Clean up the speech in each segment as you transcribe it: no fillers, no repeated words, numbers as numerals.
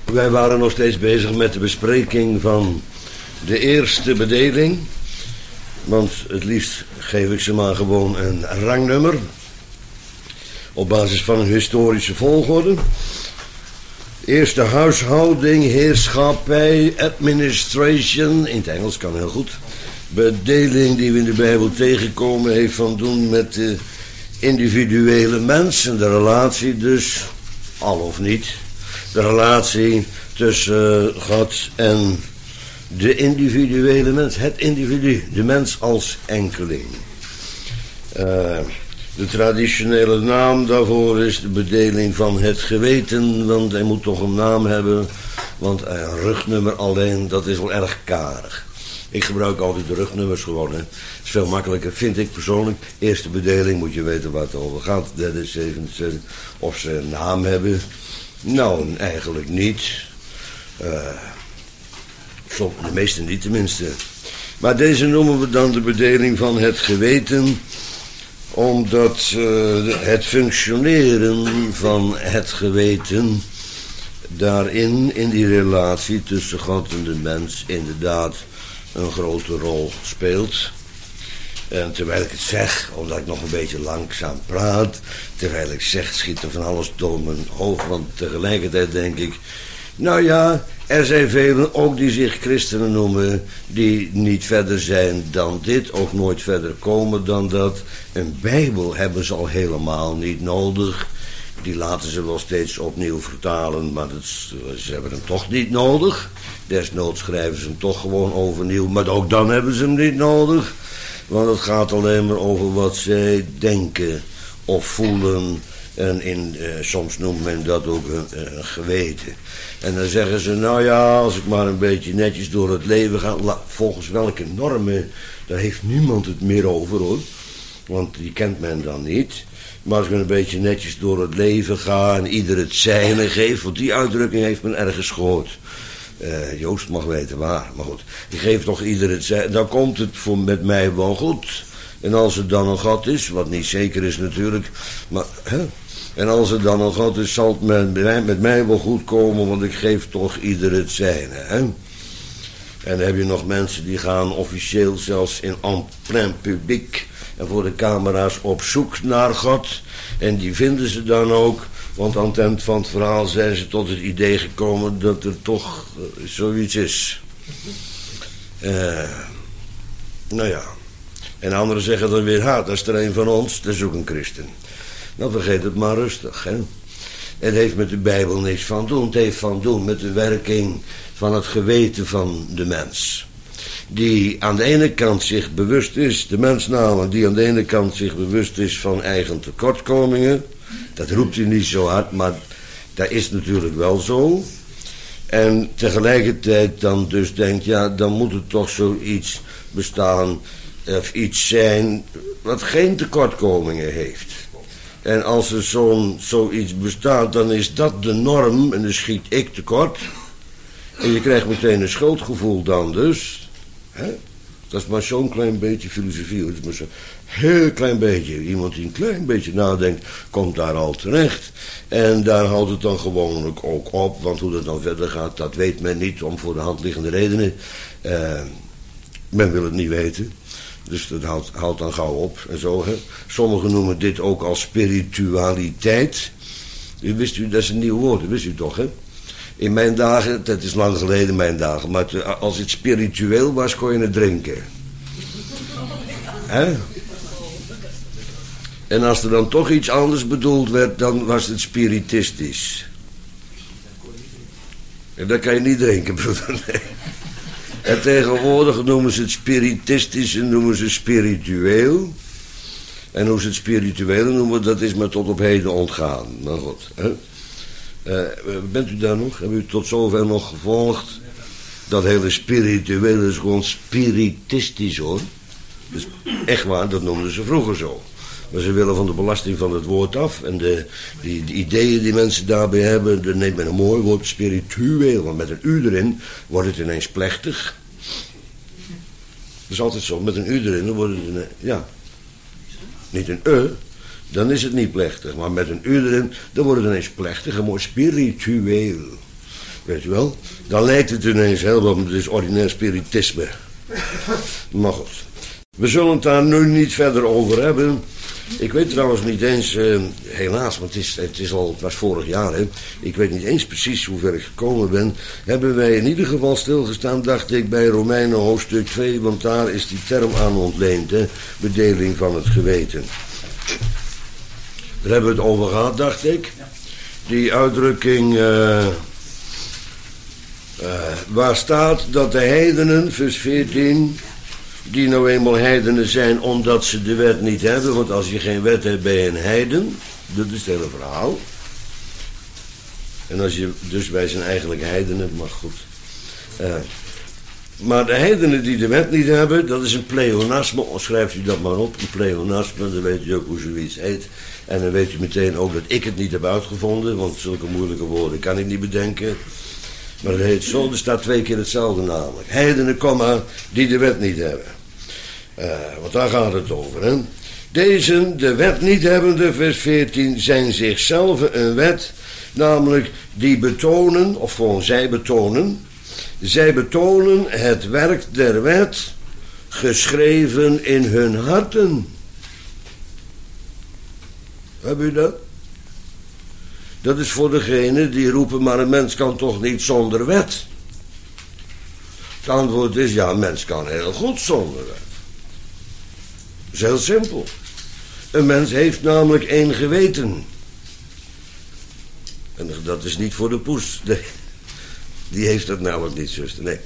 Wij waren nog steeds bezig met de bespreking van de eerste bedeling. Want het liefst geef ik ze maar gewoon een rangnummer. Op basis van een historische volgorde. Eerste huishouding, heerschappij, administration. In het Engels kan heel goed. Bedeling die we in de Bijbel tegenkomen heeft van doen met de individuele mens. En de relatie dus, al of niet. De relatie tussen God en de individuele mens. Het individu, de mens als enkeling. De traditionele naam daarvoor is de bedeling van het geweten. Want hij moet toch een naam hebben. Want een rugnummer alleen, dat is wel erg karig. Ik gebruik altijd de rugnummers gewoon. Hè. Het is veel makkelijker, vind ik persoonlijk. Eerste bedeling moet je weten waar het over gaat. Derde, zevende, of ze een naam hebben. Nou, eigenlijk niet. De meeste niet tenminste. Maar deze noemen we dan de bedeling van het geweten. Omdat het functioneren van het geweten daarin, in die relatie tussen God en de mens, inderdaad een grote rol speelt. En terwijl ik het zeg, omdat ik nog een beetje langzaam praat, terwijl ik zeg, schiet er van alles door mijn hoofd, want tegelijkertijd denk ik, nou ja, er zijn velen ook die zich christenen noemen, die niet verder zijn dan dit, ook nooit verder komen dan dat. Een Bijbel hebben ze al helemaal niet nodig. Die laten ze wel steeds opnieuw vertalen, maar ze hebben hem toch niet nodig. Desnoods schrijven ze hem toch gewoon overnieuw, maar ook dan hebben ze hem niet nodig. Want het gaat alleen maar over wat zij denken of voelen. En soms noemt men dat ook een geweten. En dan zeggen ze, nou ja, als ik maar een beetje netjes door het leven ga, volgens welke normen, daar heeft niemand het meer over hoor. Want die kent men dan niet. Maar als ik een beetje netjes door het leven ga en ieder het zijne geeft, want die uitdrukking heeft men ergens gehoord. Joost mag weten waar, maar goed. Die geeft toch ieder het zijne, dan komt het met mij wel goed. En als het dan een God is, wat niet zeker is natuurlijk, maar... En als het dan een God is, zal het met mij wel goed komen, want ik geef toch ieder het zijne. Hè? En dan heb je nog mensen die gaan officieel zelfs in en plein publiek en voor de camera's op zoek naar God. En die vinden ze dan ook, want aan het eind van het verhaal zijn ze tot het idee gekomen dat er toch zoiets is. Nou ja. En anderen zeggen dan weer, dat is er een van ons, dat is ook een christen. Nou, vergeet het maar rustig, hè. Het heeft met de Bijbel niks van doen. Het heeft van doen met de werking van het geweten van de mens. Die aan de ene kant zich bewust is, de mens namelijk, die aan de ene kant zich bewust is van eigen tekortkomingen. Dat roept hij niet zo hard, maar dat is natuurlijk wel zo. En tegelijkertijd dan dus denkt, ja, dan moet er toch zoiets bestaan, of iets zijn, wat geen tekortkomingen heeft. En als er zoiets bestaat, dan is dat de norm. En dan schiet ik tekort. En je krijgt meteen een schuldgevoel dan dus. Hè? Dat is maar zo'n klein beetje filosofie. Dat is maar zo'n heel klein beetje. Iemand die een klein beetje nadenkt, komt daar al terecht. En daar houdt het dan gewoonlijk ook op. Want hoe dat dan verder gaat, dat weet men niet. Om voor de hand liggende redenen. Men wil het niet weten. Dus dat houdt dan gauw op en zo. Hè. Sommigen noemen dit ook als spiritualiteit. Wist u, dat is een nieuw woord, dat wist u toch, hè? In mijn dagen, dat is lang geleden mijn dagen, maar als het spiritueel was, kon je het drinken. Hè? En als er dan toch iets anders bedoeld werd, dan was het spiritistisch. En dat kan je niet drinken, broeder, nee. En tegenwoordig noemen ze het spiritistisch en noemen ze spiritueel. En hoe ze het spirituele noemen, dat is me tot op heden ontgaan. Nou goed. Hè? Bent u daar nog? Hebben u tot zover nog gevolgd? Dat hele spirituele is gewoon spiritistisch hoor. Dus echt waar, dat noemden ze vroeger zo. Maar ze willen van de belasting van het woord af. En de ideeën die mensen daarbij hebben, dan neemt men een mooi woord spiritueel. Want met een u erin wordt het ineens plechtig. Dat is altijd zo, met een u erin, dan wordt het ja. Niet een dan is het niet plechtig. Maar met een u erin, dan wordt het ineens plechtig en mooi spiritueel. Weet u wel? Dan lijkt het ineens heel wat, het is ordinair spiritisme. Maar goed. We zullen het daar nu niet verder over hebben. Ik weet trouwens niet eens, helaas, want het was vorig jaar, hè. Ik weet niet eens precies hoe ver ik gekomen ben. Hebben wij in ieder geval stilgestaan, dacht ik, bij Romeinen hoofdstuk 2, want daar is die term aan ontleend, hè. Bedeling van het geweten. Daar hebben we het over gehad, dacht ik. Die uitdrukking, waar staat dat de heidenen, vers 14... die nou eenmaal heidenen zijn omdat ze de wet niet hebben. Want als je geen wet hebt ben je een heiden. Dat is het hele verhaal. En als je, dus wij zijn eigenlijk heidenen, maar goed. Maar de heidenen die de wet niet hebben, dat is een pleonasme. Schrijft u dat maar op, een pleonasme. Dan weet u ook hoe zoiets heet. En dan weet u meteen ook dat ik het niet heb uitgevonden. Want zulke moeilijke woorden kan ik niet bedenken. Maar het heet zo, er staat 2 keer hetzelfde namelijk. Heidenen, die de wet niet hebben. Want daar gaat het over, hè. Deze, de wet niet hebbende, vers 14, zijn zichzelf een wet. Namelijk, die betonen, of gewoon zij betonen het werk der wet, geschreven in hun harten. Heb u dat? Dat is voor degene die roepen, maar een mens kan toch niet zonder wet? Het antwoord is, ja, een mens kan heel goed zonder wet. Dat is heel simpel. Een mens heeft namelijk 1 geweten. En dat is niet voor de poes. Nee. Die heeft dat namelijk niet, zuster. Nee.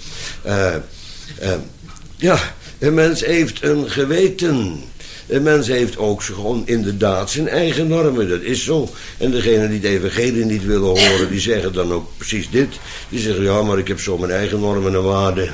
Ja, een mens heeft een geweten. Een mens heeft ook gewoon inderdaad zijn eigen normen, dat is zo. En degenen die het evangelie niet willen horen, die zeggen dan ook precies dit. Die zeggen, ja, maar ik heb zo mijn eigen normen en waarden.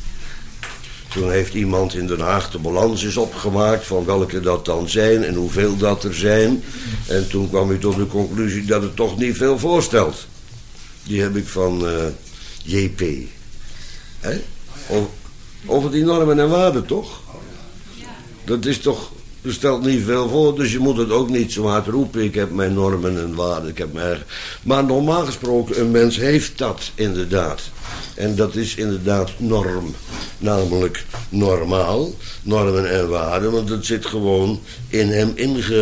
Toen heeft iemand in Den Haag de balans is opgemaakt van welke dat dan zijn en hoeveel dat er zijn. En toen kwam hij tot de conclusie dat het toch niet veel voorstelt. Die heb ik van JP. Hè? Over die normen en waarden, toch? Dat is toch... Er stelt niet veel voor, dus je moet het ook niet zo hard roepen. Ik heb mijn normen en waarden, ik heb mijn eigen... Maar normaal gesproken, een mens heeft dat inderdaad. En dat is inderdaad norm. Namelijk normaal, normen en waarden. Want dat zit gewoon in hem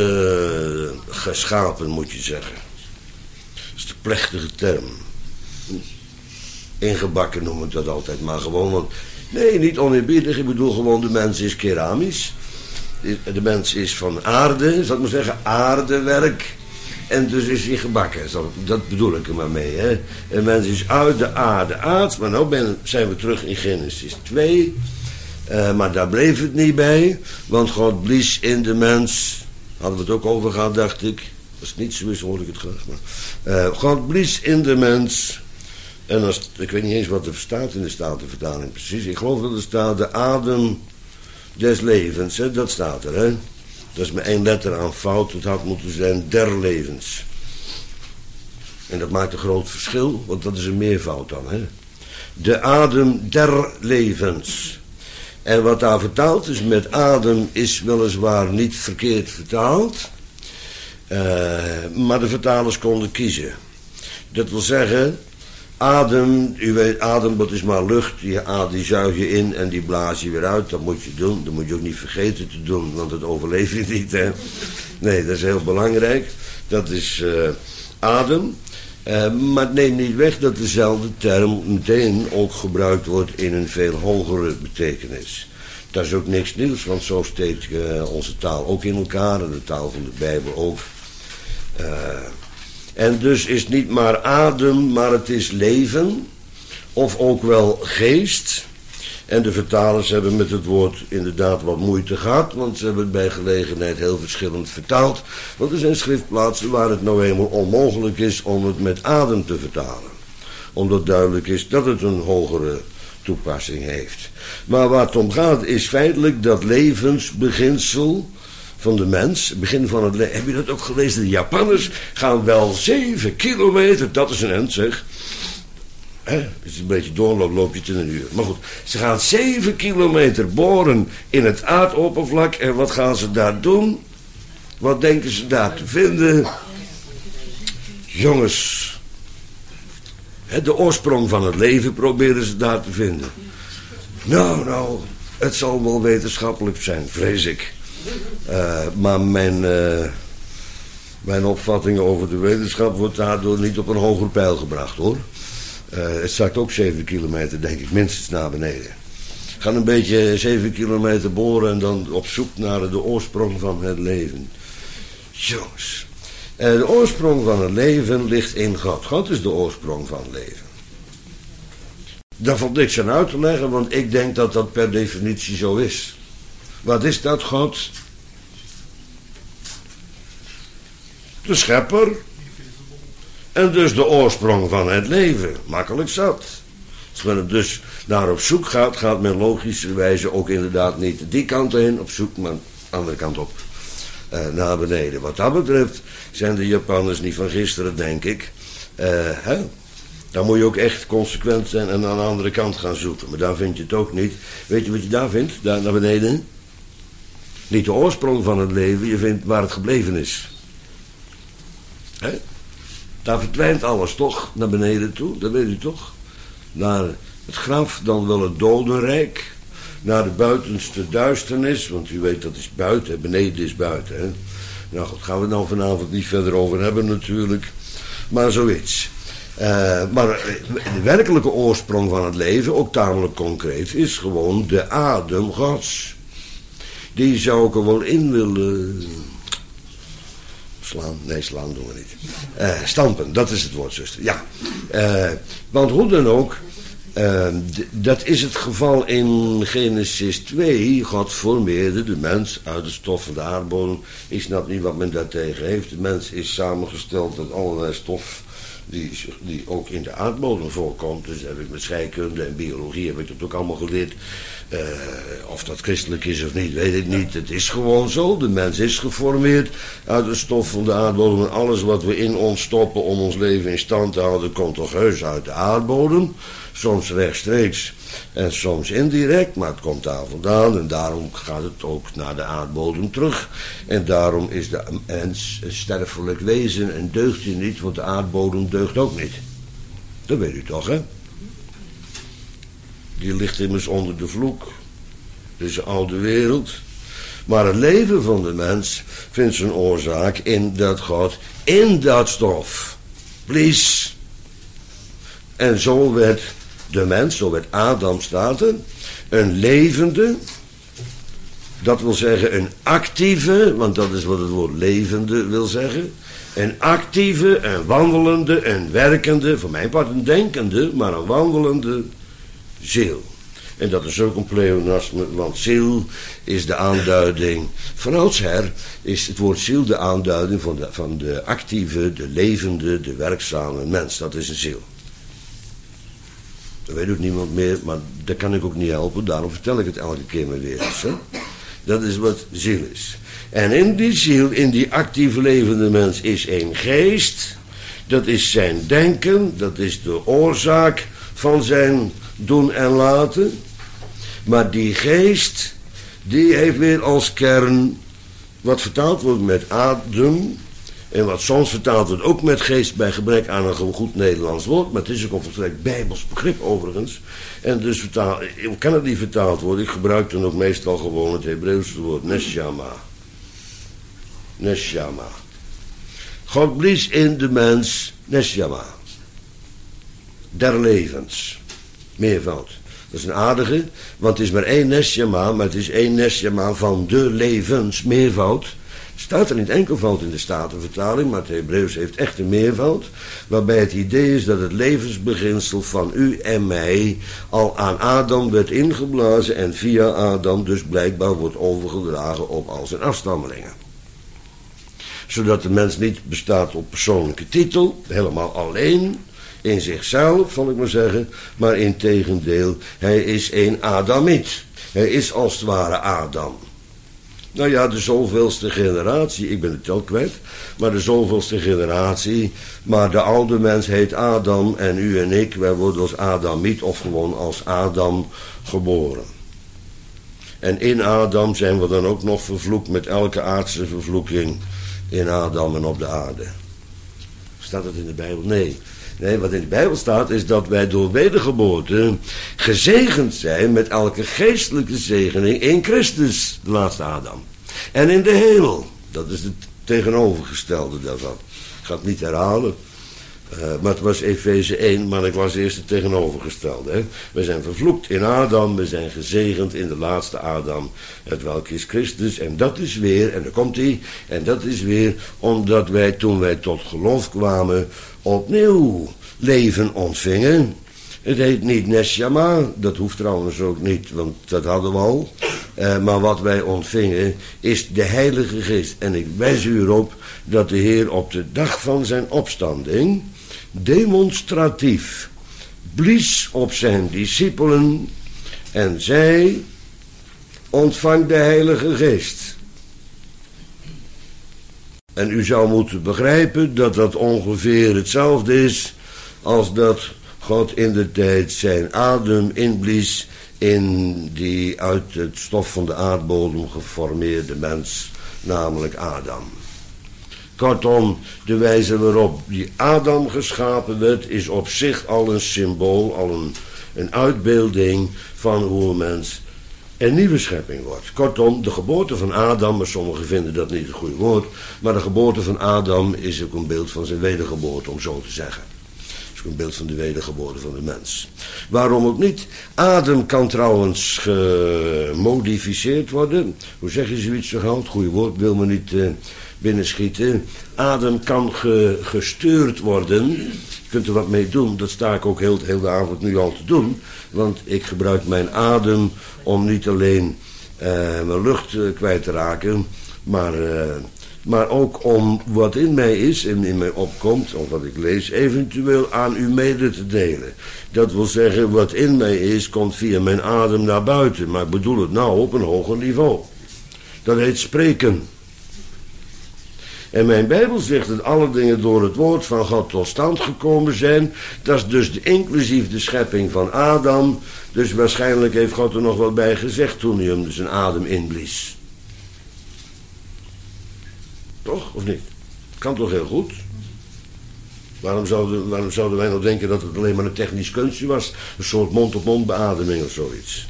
ingeschapen, moet je zeggen. Dat is de plechtige term. Ingebakken noem ik dat altijd maar gewoon. Want, nee, niet oneerbiedig, ik bedoel gewoon de mens is keramisch. De mens is van aarde, zal ik maar zeggen, aardewerk. En dus is hij gebakken. Dat bedoel ik er maar mee. Hè. Een mens is uit de aarde aard. Maar nou zijn we terug in Genesis 2. Maar daar bleef het niet bij. Want God blies in de mens. Hadden we het ook over gehad, dacht ik. Als het niet zo is, hoor ik het graag. Maar, God blies in de mens. En ik weet niet eens wat er staat in de Statenvertaling precies. Ik geloof dat er staat de adem des levens. Hè? Dat staat er, hè. Dat is met 1 letter aan fout. Het had moeten zijn der levens. En dat maakt een groot verschil, want dat is een meervoud dan, hè. De adem der levens. En wat daar vertaald is met adem is weliswaar niet verkeerd vertaald. Maar de vertalers konden kiezen. Dat wil zeggen, adem, u weet, adem, dat is maar lucht. Die zuig je in en die blaas je weer uit. Dat moet je doen. Dat moet je ook niet vergeten te doen, want dat overleef je niet, hè. Nee, dat is heel belangrijk. Dat is adem. Maar het neemt niet weg dat dezelfde term meteen ook gebruikt wordt in een veel hogere betekenis. Dat is ook niks nieuws, want zo steekt onze taal ook in elkaar en de taal van de Bijbel ook. En dus is niet maar adem, maar het is leven, of ook wel geest. En de vertalers hebben met het woord inderdaad wat moeite gehad, want ze hebben het bij gelegenheid heel verschillend vertaald. Want er zijn schriftplaatsen waar het nou eenmaal onmogelijk is om het met adem te vertalen. Omdat duidelijk is dat het een hogere toepassing heeft. Maar waar het om gaat is feitelijk dat levensbeginsel van de mens, begin van het leven. Heb je dat ook gelezen? De Japanners gaan wel 7 kilometer, dat is een end zeg. Als je een beetje doorloopt, loop je het in een uur. Maar goed, ze gaan 7 kilometer boren in het aardoppervlak. En wat gaan ze daar doen? Wat denken ze daar te vinden? Jongens, De oorsprong van het leven proberen ze daar te vinden. Nou, het zal wel wetenschappelijk zijn, vrees ik. Maar mijn opvatting over de wetenschap wordt daardoor niet op een hoger pijl gebracht, hoor. Het zakt ook 7 kilometer, denk ik, minstens naar beneden. Gaan een beetje 7 kilometer boren en dan op zoek naar de oorsprong van het leven. Jongens, de oorsprong van het leven ligt in God. God is de oorsprong van het leven. Daar valt niks aan uit te leggen, want ik denk dat dat per definitie zo is. Wat is dat, God? De schepper. En dus de oorsprong van het leven. Makkelijk zat. Als men dus naar op zoek gaat, gaat men logischerwijze ook inderdaad niet die kant heen op zoek, maar de andere kant op. Naar beneden. Wat dat betreft zijn de Japanners niet van gisteren, denk ik. Dan moet je ook echt consequent zijn en aan de andere kant gaan zoeken. Maar daar vind je het ook niet. Weet je wat je daar vindt? Daar naar beneden? Niet de oorsprong van het leven, je vindt waar het gebleven is. Daar verdwijnt alles toch naar beneden toe, dat weet u toch? Naar het graf, dan wel het dodenrijk. Naar de buitenste duisternis, want u weet dat is buiten, beneden is buiten. Hè? Nou goed, gaan we het nou vanavond niet verder over hebben natuurlijk. Maar zoiets. Maar de werkelijke oorsprong van het leven, ook tamelijk concreet, is gewoon de adem Gods. Die zou ik er wel in willen slaan. Nee, slaan doen we niet. Stampen, dat is het woord, zuster. Ja. Want hoe dan ook, dat is het geval in Genesis 2. God formeerde de mens uit de stof van de aardbodem. Ik snap niet wat men daartegen heeft. De mens is samengesteld uit allerlei stof die ook in de aardbodem voorkomt. Dus heb ik met scheikunde en biologie heb ik dat ook allemaal geleerd. Of dat christelijk is of niet, weet ik niet. Het is gewoon zo. De mens is geformeerd uit de stof van de aardbodem. En alles wat we in ons stoppen om ons leven in stand te houden, komt toch heus uit de aardbodem. Soms rechtstreeks en soms indirect, maar het komt daar vandaan. En daarom gaat het ook naar de aardbodem terug. En daarom is de mens een sterfelijk wezen en deugt hij niet, want de aardbodem deugt ook niet. Dat weet u toch, hè? Die ligt immers onder de vloek. Deze oude wereld. Maar het leven van de mens vindt zijn oorzaak in dat God in dat stof blies. En zo werd de mens, zo werd Adam staat er, een levende, dat wil zeggen een actieve, want dat is wat het woord levende wil zeggen. Een actieve, een wandelende, een werkende, voor mijn part een denkende, maar een wandelende ziel. En dat is ook een pleonasme, want ziel is de aanduiding. Van oudsher is het woord ziel de aanduiding van de actieve, de levende, de werkzame mens. Dat is een ziel. Dat weet ook niemand meer, maar dat kan ik ook niet helpen. Daarom vertel ik het elke keer maar weer eens. Hè? Dat is wat ziel is. En in die ziel, in die actieve levende mens, is één geest. Dat is zijn denken, dat is de oorzaak van zijn doen en laten. Maar die geest, die heeft weer als kern, wat vertaald wordt met adem, en wat soms vertaald wordt ook met geest bij gebrek aan een goed Nederlands woord, maar het is ook een volstrekt Bijbels begrip overigens. En dus kan het niet vertaald worden, ik gebruik dan ook meestal gewoon het Hebreeuwse woord neshama. Neshama. God blies in de mens neshama. Der levens. Meervoud. Dat is een aardige, want het is maar één neshama, maar het is één neshama van de levens, meervoud. Staat er niet enkelvoud in de Statenvertaling, maar het Hebreeuws heeft echt een meervoud, waarbij het idee is dat het levensbeginsel van u en mij al aan Adam werd ingeblazen en via Adam dus blijkbaar wordt overgedragen op al zijn afstammelingen. Zodat de mens niet bestaat op persoonlijke titel, helemaal alleen, in zichzelf, zal ik maar zeggen, maar integendeel, hij is een Adamiet. Hij is als het ware Adam. Nou ja, de zoveelste generatie, ik ben het tel kwijt, maar de zoveelste generatie, maar de oude mens heet Adam en u en ik, wij worden als Adamiet of gewoon als Adam geboren. En in Adam zijn we dan ook nog vervloekt met elke aardse vervloeking in Adam en op de aarde. Staat dat in de Bijbel? Nee. Nee, wat in de Bijbel staat is dat wij door wedergeboorte gezegend zijn met elke geestelijke zegening in Christus, de laatste Adam. En in de hemel, dat is het tegenovergestelde daarvan. Ik ga het niet herhalen, maar het was Efeze 1, maar ik was eerst het tegenovergestelde. Hè? We zijn vervloekt in Adam, we zijn gezegend in de laatste Adam, het welke is Christus. En dat is weer, en daar komt hij, en dat is weer omdat wij toen wij tot geloof kwamen opnieuw leven ontvingen. Het heet niet Neshama, dat hoeft trouwens ook niet, want dat hadden we al. Maar wat wij ontvingen is de Heilige Geest. En ik wijs u erop dat de Heer op de dag van zijn opstanding demonstratief blies op zijn discipelen en zei: ontvang de Heilige Geest. En u zou moeten begrijpen dat dat ongeveer hetzelfde is als dat God in de tijd zijn adem inblies in die uit het stof van de aardbodem geformeerde mens, namelijk Adam. Kortom, de wijze waarop die Adam geschapen werd, is op zich al een symbool, al een uitbeelding van hoe een mens een nieuwe schepping wordt. Kortom, de geboorte van Adam, maar sommigen vinden dat niet een goed woord, maar de geboorte van Adam is ook een beeld van zijn wedergeboorte, om zo te zeggen. Een beeld van de wedergeboorte van de mens. Waarom ook niet? Adam kan trouwens gemodificeerd worden. Hoe zeg je zoiets zo gauw? Het goede woord wil me niet binnenschieten. Adam kan gestuurd worden. Je kunt er wat mee doen. Dat sta ik ook heel de avond nu al te doen. Want ik gebruik mijn adem om niet alleen mijn lucht kwijt te raken, maar ook om wat in mij is en in mij opkomt, of wat ik lees, eventueel aan u mede te delen. Dat wil zeggen, wat in mij is, komt via mijn adem naar buiten. Maar ik bedoel het nou op een hoger niveau. Dat heet spreken. En mijn Bijbel zegt dat alle dingen door het woord van God tot stand gekomen zijn. Dat is dus inclusief de schepping van Adam. Dus waarschijnlijk heeft God er nog wat bij gezegd toen hij hem zijn adem inblies. Toch? Of niet? Kan toch heel goed? Waarom zouden wij nou denken dat het alleen maar een technisch kunstje was? Een soort mond-op-mond beademing of zoiets.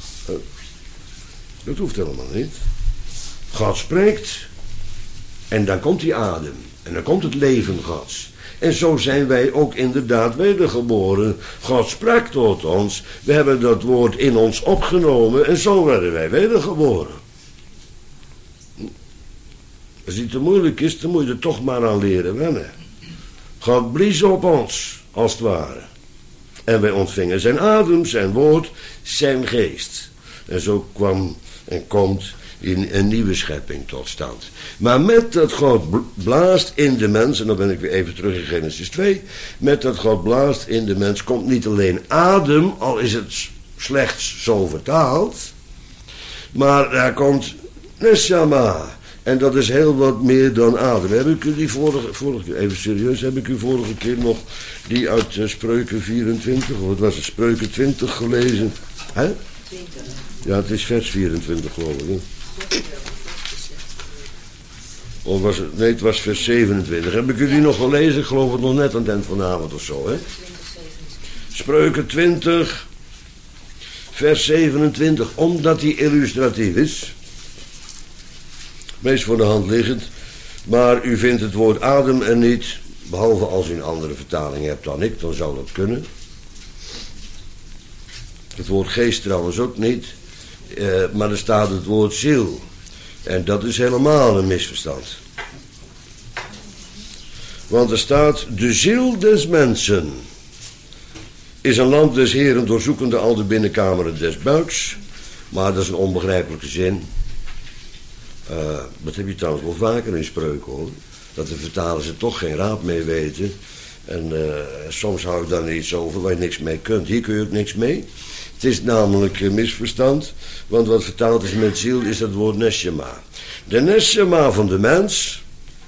Dat hoeft helemaal niet. God spreekt. En dan komt die adem. En dan komt het leven Gods. En zo zijn wij ook inderdaad wedergeboren. God sprak tot ons. We hebben dat woord in ons opgenomen. En zo werden wij wedergeboren. Als het te moeilijk is, dan moet je er toch maar aan leren wennen. God blies op ons, als het ware. En wij ontvingen zijn adem, zijn woord, zijn geest. En zo kwam en komt een nieuwe schepping tot stand. Maar met dat God blaast in de mens, en dan ben ik weer even terug in Genesis 2. Met dat God blaast in de mens komt niet alleen adem, al is het slechts zo vertaald. Maar daar komt neshama. En dat is heel wat meer dan adem. Heb ik u die vorige keer, even serieus, heb ik u vorige keer nog die uit Spreuken 24, of het was het Spreuken 20 gelezen? Hè? 20. Ja, het is vers 24 geloof ik. Hè? Of was het, nee, het was vers 27. Heb ik u die nog gelezen? Ik geloof het nog net aan het eind vanavond of zo. Hè? Spreuken 20, vers 27, omdat die illustratief is. Meest voor de hand liggend. Maar u vindt het woord adem er niet. Behalve als u een andere vertaling hebt dan ik. Dan zou dat kunnen. Het woord geest trouwens ook niet. Maar er staat het woord ziel. En dat is helemaal een misverstand. Want er staat: de ziel des mensen is een lamp des Heren, doorzoekende al de binnenkameren des buiks. Maar dat is een onbegrijpelijke zin. Dat heb je trouwens wel vaker in Spreuken hoor. Dat de vertalers er toch geen raad mee weten. En soms hou ik daar iets over waar je niks mee kunt. Hier kun je ook niks mee. Het is namelijk een misverstand. Want wat vertaald is met ziel is het woord neshama. De neshama van de mens.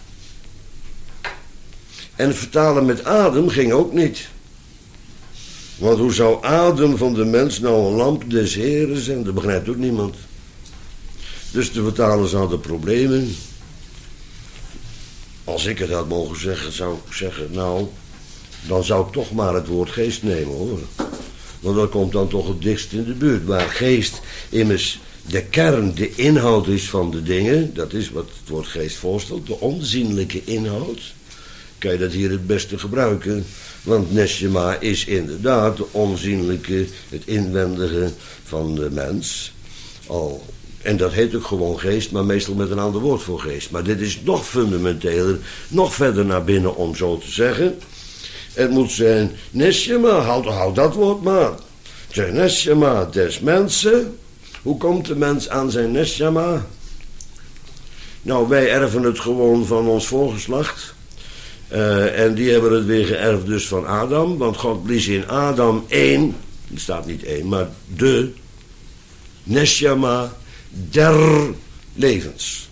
En vertalen met adem ging ook niet. Want hoe zou adem van de mens nou een lamp des Heren zijn? Dat begrijpt ook niemand. Dus de vertalers hadden problemen. Als ik het had mogen zeggen, zou ik zeggen, nou, dan zou ik toch maar het woord geest nemen, hoor. Want dat komt dan toch het dichtst in de buurt. Waar geest immers de kern, de inhoud is van de dingen. Dat is wat het woord geest voorstelt. De onzienlijke inhoud. Kan je dat hier het beste gebruiken. Want neshama is inderdaad de onzienlijke, het inwendige van de mens. En dat heet ook gewoon geest, maar meestal met een ander woord voor geest. Maar dit is nog fundamenteler, nog verder naar binnen om zo te zeggen. Het moet zijn neshama, houd dat woord maar. Zijn neshama des mensen. Hoe komt de mens aan zijn neshama? Nou, wij erven het gewoon van ons voorgeslacht. En die hebben het weer geërfd dus van Adam. Want God blies in Adam één, er staat niet één, maar de neshama der levens.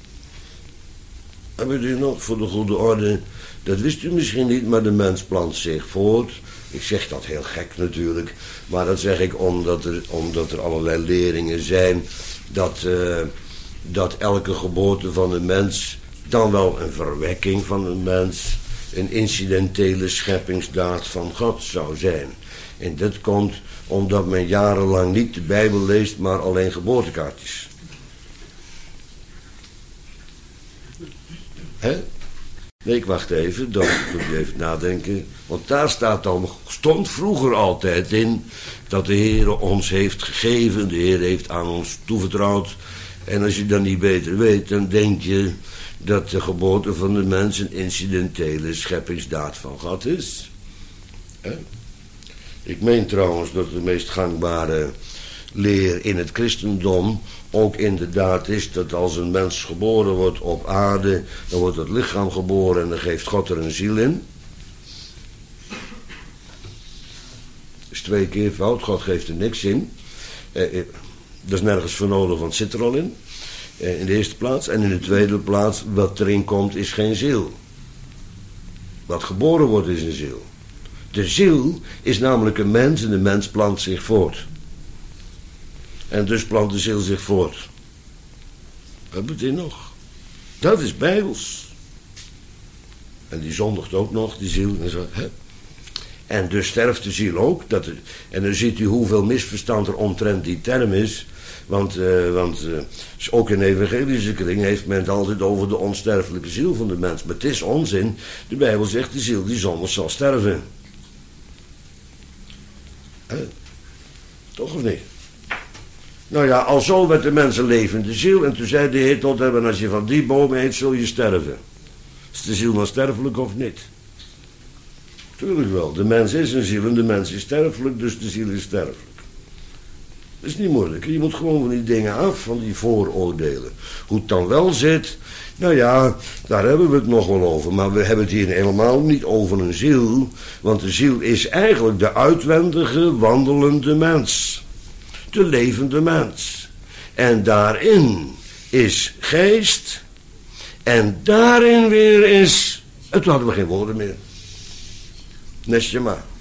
Hebben u nog voor de goede orde? Dat wist u misschien niet, maar de mens plant zich voort. Ik zeg dat heel gek natuurlijk, maar dat zeg ik omdat er allerlei leringen zijn dat elke geboorte van een mens dan wel een verwekking van een mens, een incidentele scheppingsdaad van God zou zijn. En dat komt omdat men jarenlang niet de Bijbel leest, maar alleen geboortekaartjes. Hè? Nee, ik wacht even, dan moet je even nadenken. Want daar stond vroeger altijd in dat de Heer ons heeft gegeven, de Heer heeft aan ons toevertrouwd. En als je dan niet beter weet, dan denk je dat de geboorte van de mens een incidentele scheppingsdaad van God is. Ik meen trouwens dat de meest gangbare leer in het christendom ook inderdaad is dat als een mens geboren wordt op aarde, dan wordt het lichaam geboren en dan geeft God er een ziel in. Dat is 2 keer fout, God geeft er niks in. Dat is nergens voor nodig, want het zit er al in. In de eerste plaats. En in de tweede plaats, wat erin komt is geen ziel. Wat geboren wordt is een ziel. De ziel is namelijk een mens en de mens plant zich voort. En dus plant de ziel zich voort. Wat betekent nog? Dat is bijbels. En die zondigt ook nog, die ziel. En, zo, hè? En dus sterft de ziel ook. En dan ziet u hoeveel misverstand er omtrent die term is. Want ook in evangelische kring heeft men het altijd over de onsterfelijke ziel van de mens. Maar het is onzin. De Bijbel zegt de ziel die zondigt zal sterven. Toch of niet? Nou ja, alzo werd de mens een levende ziel. En toen zei de Heer tot hem, als je van die boom eet, zul je sterven. Is de ziel dan sterfelijk of niet? Tuurlijk wel. De mens is een ziel en de mens is sterfelijk, dus de ziel is sterfelijk. Dat is niet moeilijk. Je moet gewoon van die dingen af, van die vooroordelen. Hoe het dan wel zit, nou ja, daar hebben we het nog wel over. Maar we hebben het hier helemaal niet over een ziel. Want de ziel is eigenlijk de uitwendige, wandelende mens. De levende mens. En daarin is geest. En daarin weer is... En toen hadden we geen woorden meer. Neshama.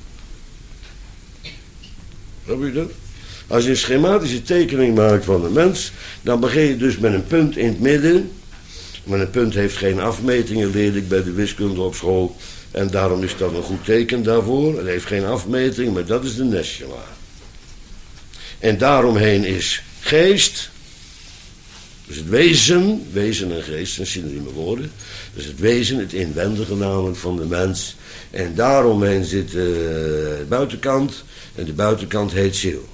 Heb je dat? Als je een schematische tekening maakt van een mens, dan begin je dus met een punt in het midden. Maar een punt heeft geen afmetingen, leerde ik bij de wiskunde op school. En daarom is dat een goed teken daarvoor. Het heeft geen afmeting, maar dat is de neshama. En daaromheen is geest. Dus het wezen en geest zijn synonieme woorden. Dus het wezen, het inwendige namelijk van de mens. En daaromheen zit de buitenkant. En de buitenkant heet ziel.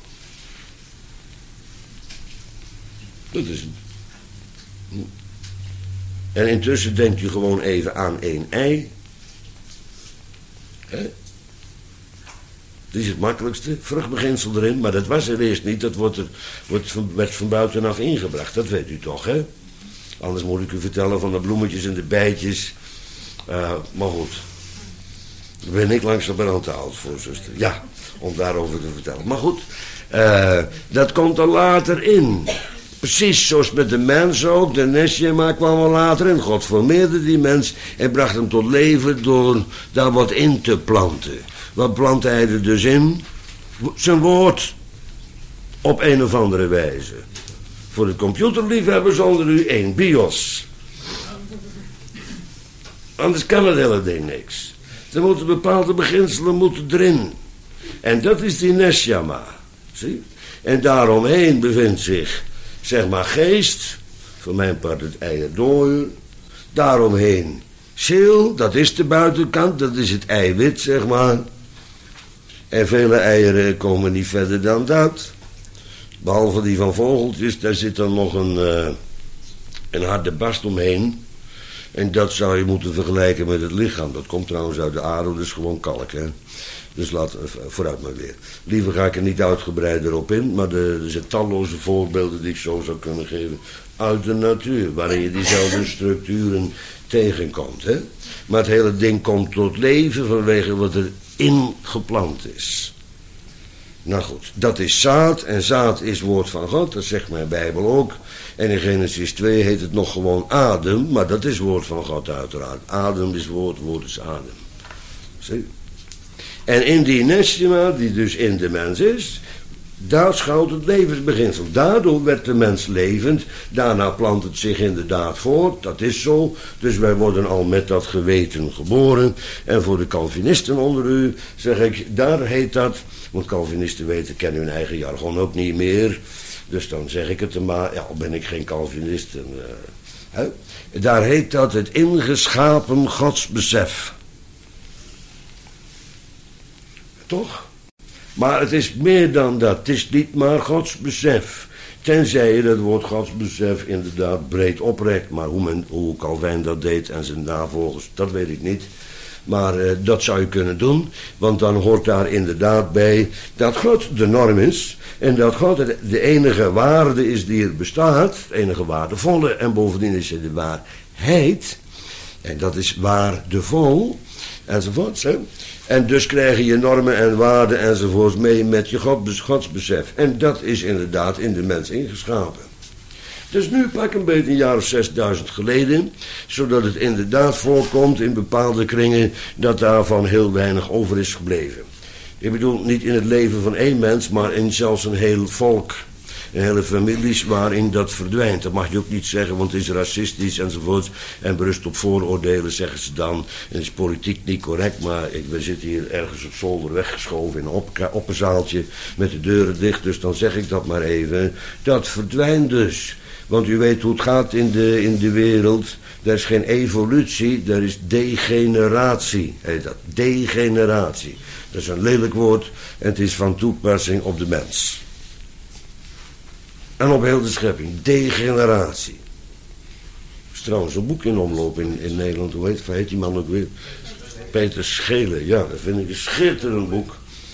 Dat is het. En intussen denkt u gewoon even aan 1 ei. Hè? Dat is het makkelijkste. Vruchtbeginsel erin, maar dat was er eerst niet. Dat werd van buitenaf ingebracht. Dat weet u toch, hè? Anders moet ik u vertellen van de bloemetjes en de bijtjes. Maar goed. Daar ben ik langzamerhand te oud voor, zuster. Ja, om daarover te vertellen. Maar goed, dat komt er later in. Precies zoals met de mens ook. De neshama kwam er later in. God formeerde die mens en bracht hem tot leven door daar wat in te planten. Wat plantte hij er dus in? Zijn woord. Op een of andere wijze. Voor de computerliefhebbers onder u 1 BIOS. Anders kan het hele ding niks. Er moeten bepaalde beginselen moeten erin. En dat is die neshama. Zie? En daaromheen bevindt zich, zeg maar, geest. Voor mijn part het eierdooier. Daaromheen ziel, dat is de buitenkant, dat is het eiwit, zeg maar. En vele eieren komen niet verder dan dat. Behalve die van vogeltjes, daar zit dan nog een harde bast omheen. En dat zou je moeten vergelijken met het lichaam. Dat komt trouwens uit de aarde, dus gewoon kalk, hè. Dus laat vooruit maar weer. Liever ga ik er niet uitgebreider op in, maar er zijn talloze voorbeelden die ik zo zou kunnen geven uit de natuur, waarin je diezelfde structuren tegenkomt, hè. Maar het hele ding komt tot leven vanwege wat er ingeplant is. Nou goed, dat is zaad en zaad is woord van God, dat zegt mijn Bijbel ook. En in Genesis 2 heet het nog gewoon adem, maar dat is woord van God uiteraard. Adem is woord, woord is adem. Zie? En in die neshama, die dus in de mens is, daar schuilt het levensbeginsel. Daardoor werd de mens levend. Daarna plant het zich inderdaad voort. Dat is zo. Dus wij worden al met dat geweten geboren. En voor de Calvinisten onder u zeg ik, daar heet dat. Want Calvinisten weten, kennen hun eigen jargon ook niet meer. Dus dan zeg ik het er maar. Ja, al ben ik geen Calvinist. Daar heet dat het ingeschapen godsbesef. Toch? Maar het is meer dan dat. Het is niet maar godsbesef. Tenzij je dat woord godsbesef inderdaad breed oprekt. Maar hoe Calvin dat deed en zijn navolgers, dat weet ik niet. Maar dat zou je kunnen doen. Want dan hoort daar inderdaad bij dat God de norm is. En dat God de enige waarde is die er bestaat. Het enige waardevolle. En bovendien is het de waarheid. En dat is waardevol. Enzovoort. Hè? En dus krijg je normen en waarden enzovoorts mee met je godsbesef. En dat is inderdaad in de mens ingeschapen. Dus nu pak een beetje een jaar of 6000 geleden, zodat het inderdaad voorkomt in bepaalde kringen dat daarvan heel weinig over is gebleven. Ik bedoel niet in het leven van één mens, maar in zelfs een heel volk. Een hele families waarin dat verdwijnt. Dat mag je ook niet zeggen, want het is racistisch enzovoort. En berust op vooroordelen, zeggen ze dan. En het is politiek niet correct, maar we zitten hier ergens op zolder weggeschoven in een oppenzaaltje met de deuren dicht. Dus dan zeg ik dat maar even. Dat verdwijnt dus. Want u weet hoe het gaat in de wereld. Er is geen evolutie, er is degeneratie. Heet dat. Degeneratie. Dat is een lelijk woord en het is van toepassing op de mens. En op heel de schepping. Degeneratie. Er is trouwens een boek in omloop in Nederland. Hoe heet die man ook weer? Peter Schelen. Ja, dat vind ik een schitterend boek.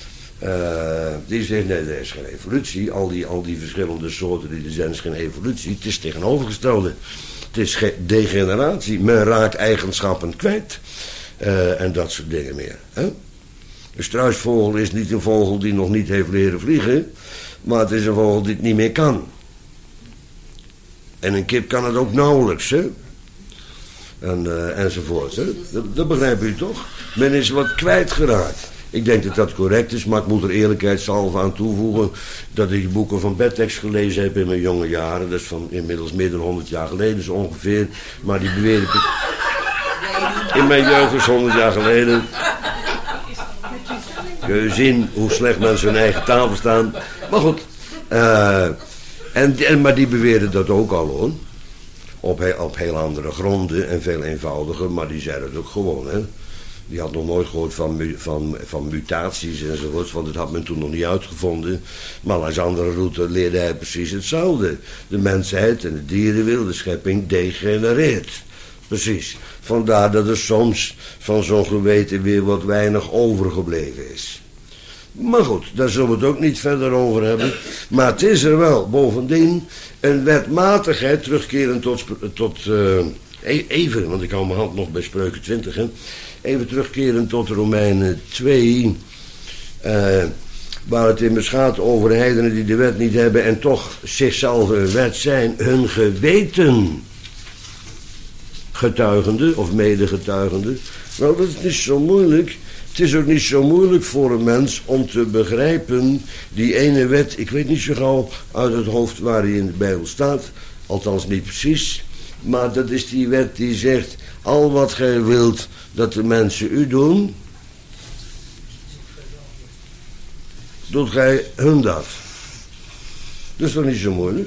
Die zegt, nee, er is geen evolutie. Al die verschillende soorten die er zijn, is geen evolutie. Het is tegenovergestelde. Het is degeneratie. Men raakt eigenschappen kwijt. En dat soort dingen meer. Hè? De struisvogel is niet een vogel die nog niet heeft leren vliegen. Maar het is een vogel die het niet meer kan. En een kip kan het ook nauwelijks, hè. Enzovoort, hè. Dat begrijp u toch? Men is wat kwijtgeraakt. Ik denk dat dat correct is, maar ik moet er eerlijkheidshalve aan toevoegen dat ik boeken van Bettex gelezen heb in mijn jonge jaren. Dat is van inmiddels meer dan 100 jaar geleden zo ongeveer. Maar die beweren... In mijn jeugd is 100 jaar geleden... Kun je zien hoe slecht mensen hun eigen taal verstaan. Maar goed. Maar die beweren dat ook al, hoor. Op heel andere gronden en veel eenvoudiger. Maar die zeiden het ook gewoon, hè. Die had nog nooit gehoord van mutaties enzovoort. Want dat had men toen nog niet uitgevonden. Maar langs andere route leerde hij precies hetzelfde. De mensheid en de dierenwereld, de schepping, degenereert. Precies. Vandaar dat er soms van zo'n geweten weer wat weinig overgebleven is. Maar goed, daar zullen we het ook niet verder over hebben. Maar het is er wel. Bovendien een wetmatigheid terugkerend tot even, want ik hou mijn hand nog bij Spreuken 20. Hè. Even terugkerend tot Romeinen 2. Waar het immers gaat over heidenen die de wet niet hebben en toch zichzelf een wet zijn. Hun geweten getuigende of medegetuigende. Nou, dat is niet zo moeilijk. Het is ook niet zo moeilijk voor een mens om te begrijpen die ene wet. Ik weet niet zo gauw uit het hoofd waar die in de Bijbel staat. Althans niet precies. Maar dat is die wet die zegt, al wat gij wilt dat de mensen u doen, doet gij hun dat. Dat is toch niet zo moeilijk?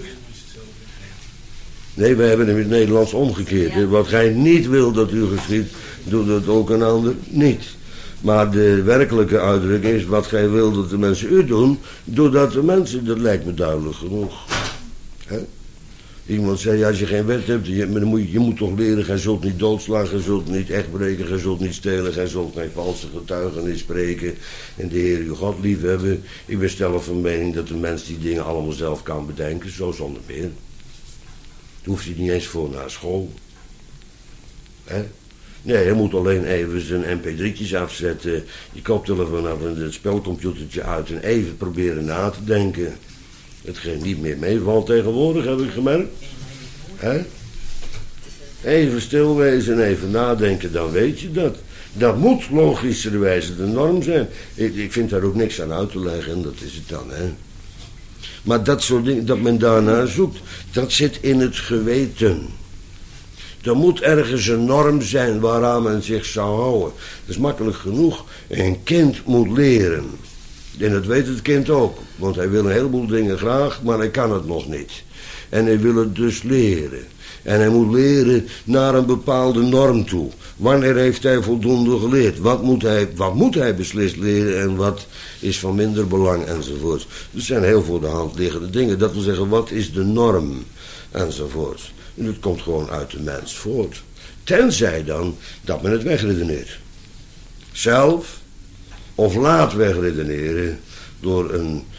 Nee, wij hebben hem in het Nederlands omgekeerd. Ja. Wat gij niet wil dat u geschiet, doet het ook een ander niet. Maar de werkelijke uitdrukking is, wat gij wil dat de mensen u doen, doe dat de mensen. Dat lijkt me duidelijk genoeg. He? Iemand zei, als je geen wet hebt, je moet toch leren, gij zult niet doodslaan, gij zult niet echt breken, gij zult niet stelen, gij zult geen valse getuigenis spreken en de Heer uw God liefhebben. Ik ben stellig van mening dat de mens die dingen allemaal zelf kan bedenken, zo zonder meer. Hoeft hij niet eens voor naar school. He? Nee, hij moet alleen even zijn mp3'tjes afzetten, je koptelefoon af en het spelcomputertje uit en even proberen na te denken. Hetgeen niet meer meevalt tegenwoordig, heb ik gemerkt. He? Even stil wezen, even nadenken, dan weet je dat. Dat moet logischerwijze de norm zijn. Ik vind daar ook niks aan uit te leggen en dat is het dan, hè. Maar dat soort dingen, dat men daarnaar zoekt, dat zit in het geweten. Er moet ergens een norm zijn waaraan men zich zou houden. Dat is makkelijk genoeg. Een kind moet leren. En dat weet het kind ook. Want hij wil een heleboel dingen graag, maar hij kan het nog niet. En hij wil het dus leren. En hij moet leren naar een bepaalde norm toe. Wanneer heeft hij voldoende geleerd? Wat moet hij beslist leren en wat is van minder belang enzovoort. Dat zijn heel voor de hand liggende dingen. Dat wil zeggen, wat is de norm enzovoort. En dat komt gewoon uit de mens voort. Tenzij dan dat men het wegredeneert. Zelf of laat wegredeneren door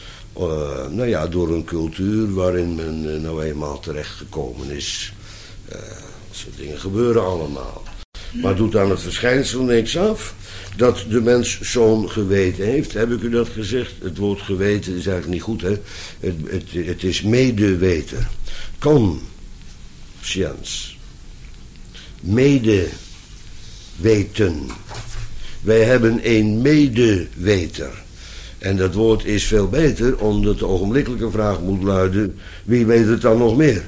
een cultuur waarin men nou eenmaal terechtgekomen is. Dat soort dingen gebeuren allemaal. Maar doet aan het verschijnsel niks af. Dat de mens zo'n geweten heeft, heb ik u dat gezegd? Het woord geweten is eigenlijk niet goed, hè? Het is medeweten. Conscience. Medeweten. Wij hebben een medeweter. En dat woord is veel beter, omdat de ogenblikkelijke vraag moet luiden, wie weet het dan nog meer?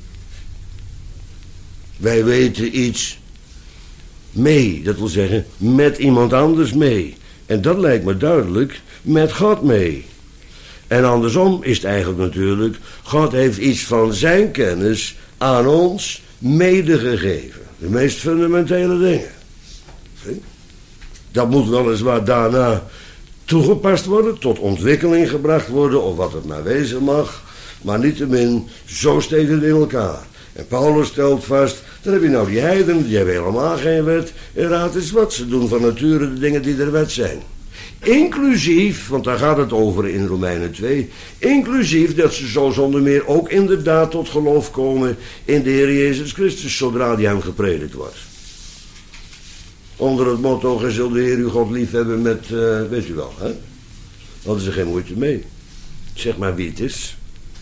Wij weten iets mee, dat wil zeggen met iemand anders mee. En dat lijkt me duidelijk, met God mee. En andersom is het eigenlijk natuurlijk, God heeft iets van zijn kennis aan ons medegegeven. De meest fundamentele dingen. Zie? Dat moet weliswaar daarna toegepast worden, tot ontwikkeling gebracht worden, of wat het maar wezen mag. Maar niettemin, zo steekt het in elkaar. En Paulus stelt vast, dan heb je nou die heidenen, die hebben helemaal geen wet. En raad eens wat, ze doen van nature de dingen die er wet zijn. Inclusief, want daar gaat het over in Romeinen 2, inclusief dat ze zo zonder meer ook inderdaad tot geloof komen in de Heer Jezus Christus, zodra die hem gepredikt wordt. Onder het motto, gij zult de Heer uw God lief hebben met, weet u wel, hè? Daar hadden ze geen moeite mee. Zeg maar wie het is.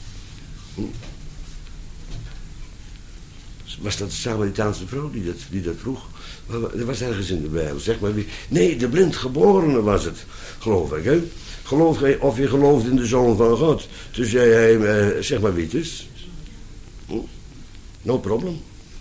Was dat de Samaritaanse vrouw die dat vroeg? Er was ergens in de Bijbel, zeg maar wie. Nee, de blindgeborene was het, geloof ik, hè? Of je gelooft in de Zoon van God. Toen zei hij, zeg maar wie het is. No problem.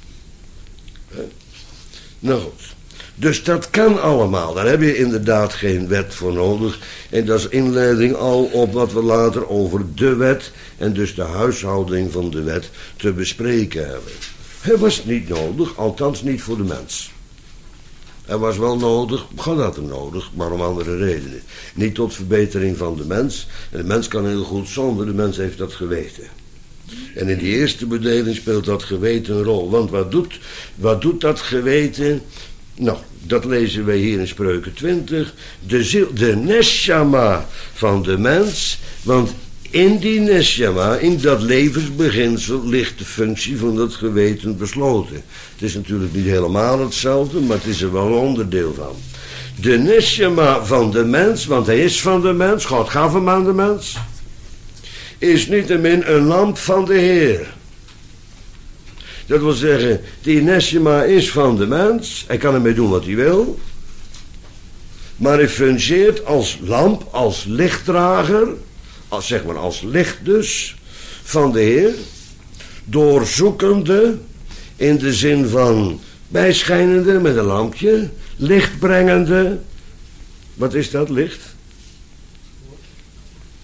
Nou goed. Dus dat kan allemaal. Daar heb je inderdaad geen wet voor nodig. En dat is inleiding al op wat we later over de wet en dus de huishouding van de wet te bespreken hebben. Het was niet nodig, althans niet voor de mens. Het was wel nodig, God had hem nodig, maar om andere redenen. Niet tot verbetering van de mens. En de mens kan heel goed zonder, de mens heeft dat geweten. En in die eerste bedeling speelt dat geweten een rol. Want wat doet dat geweten? Nou, dat lezen wij hier in Spreuken 20. De ziel, de neshama van de mens. Want in die neshama, in dat levensbeginsel, ligt de functie van dat geweten besloten. Het is natuurlijk niet helemaal hetzelfde, maar het is er wel een onderdeel van. De neshama van de mens, want hij is van de mens, God gaf hem aan de mens, is niettemin een lamp van de Heer. Dat wil zeggen, die neshama is van de mens, hij kan ermee doen wat hij wil, maar hij fungeert als lamp, als lichtdrager, als licht dus, van de Heer, doorzoekende, in de zin van bijschijnende met een lampje, lichtbrengende. Wat is dat, licht?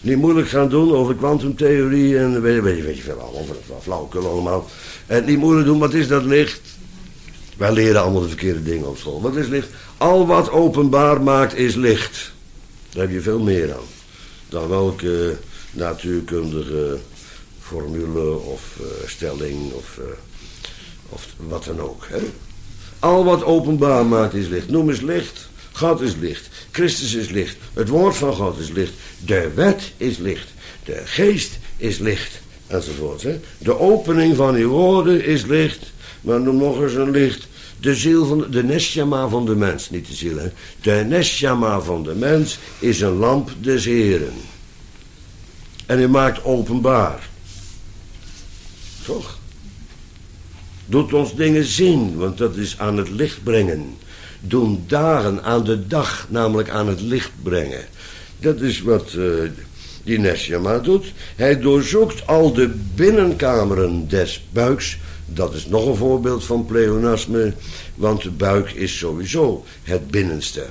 Niet moeilijk gaan doen over kwantumtheorie en weet je veel, allemaal flauwekul allemaal. En niet moeilijk doen, wat is dat licht? Wij leren allemaal de verkeerde dingen op school. Wat is licht? Al wat openbaar maakt is licht. Daar heb je veel meer aan. Dan welke natuurkundige formule of stelling of wat dan ook. Hè? Al wat openbaar maakt is licht. Noem eens licht. God is licht. Christus is licht. Het woord van God is licht. De wet is licht. De geest is licht. Enzovoort. Hè? De opening van uw woorden is licht. Maar noem nog eens een licht. De ziel van de neshama van de mens. Niet de ziel, hè. De neshama van de mens is een lamp des Heren. En hij maakt openbaar. Toch? Doet ons dingen zien, want dat is aan het licht brengen. Doen dagen aan de dag, namelijk aan het licht brengen. Dat is wat die neshama doet. Hij doorzoekt al de binnenkameren des buiks. Dat is nog een voorbeeld van pleonasme, want de buik is sowieso het binnenste.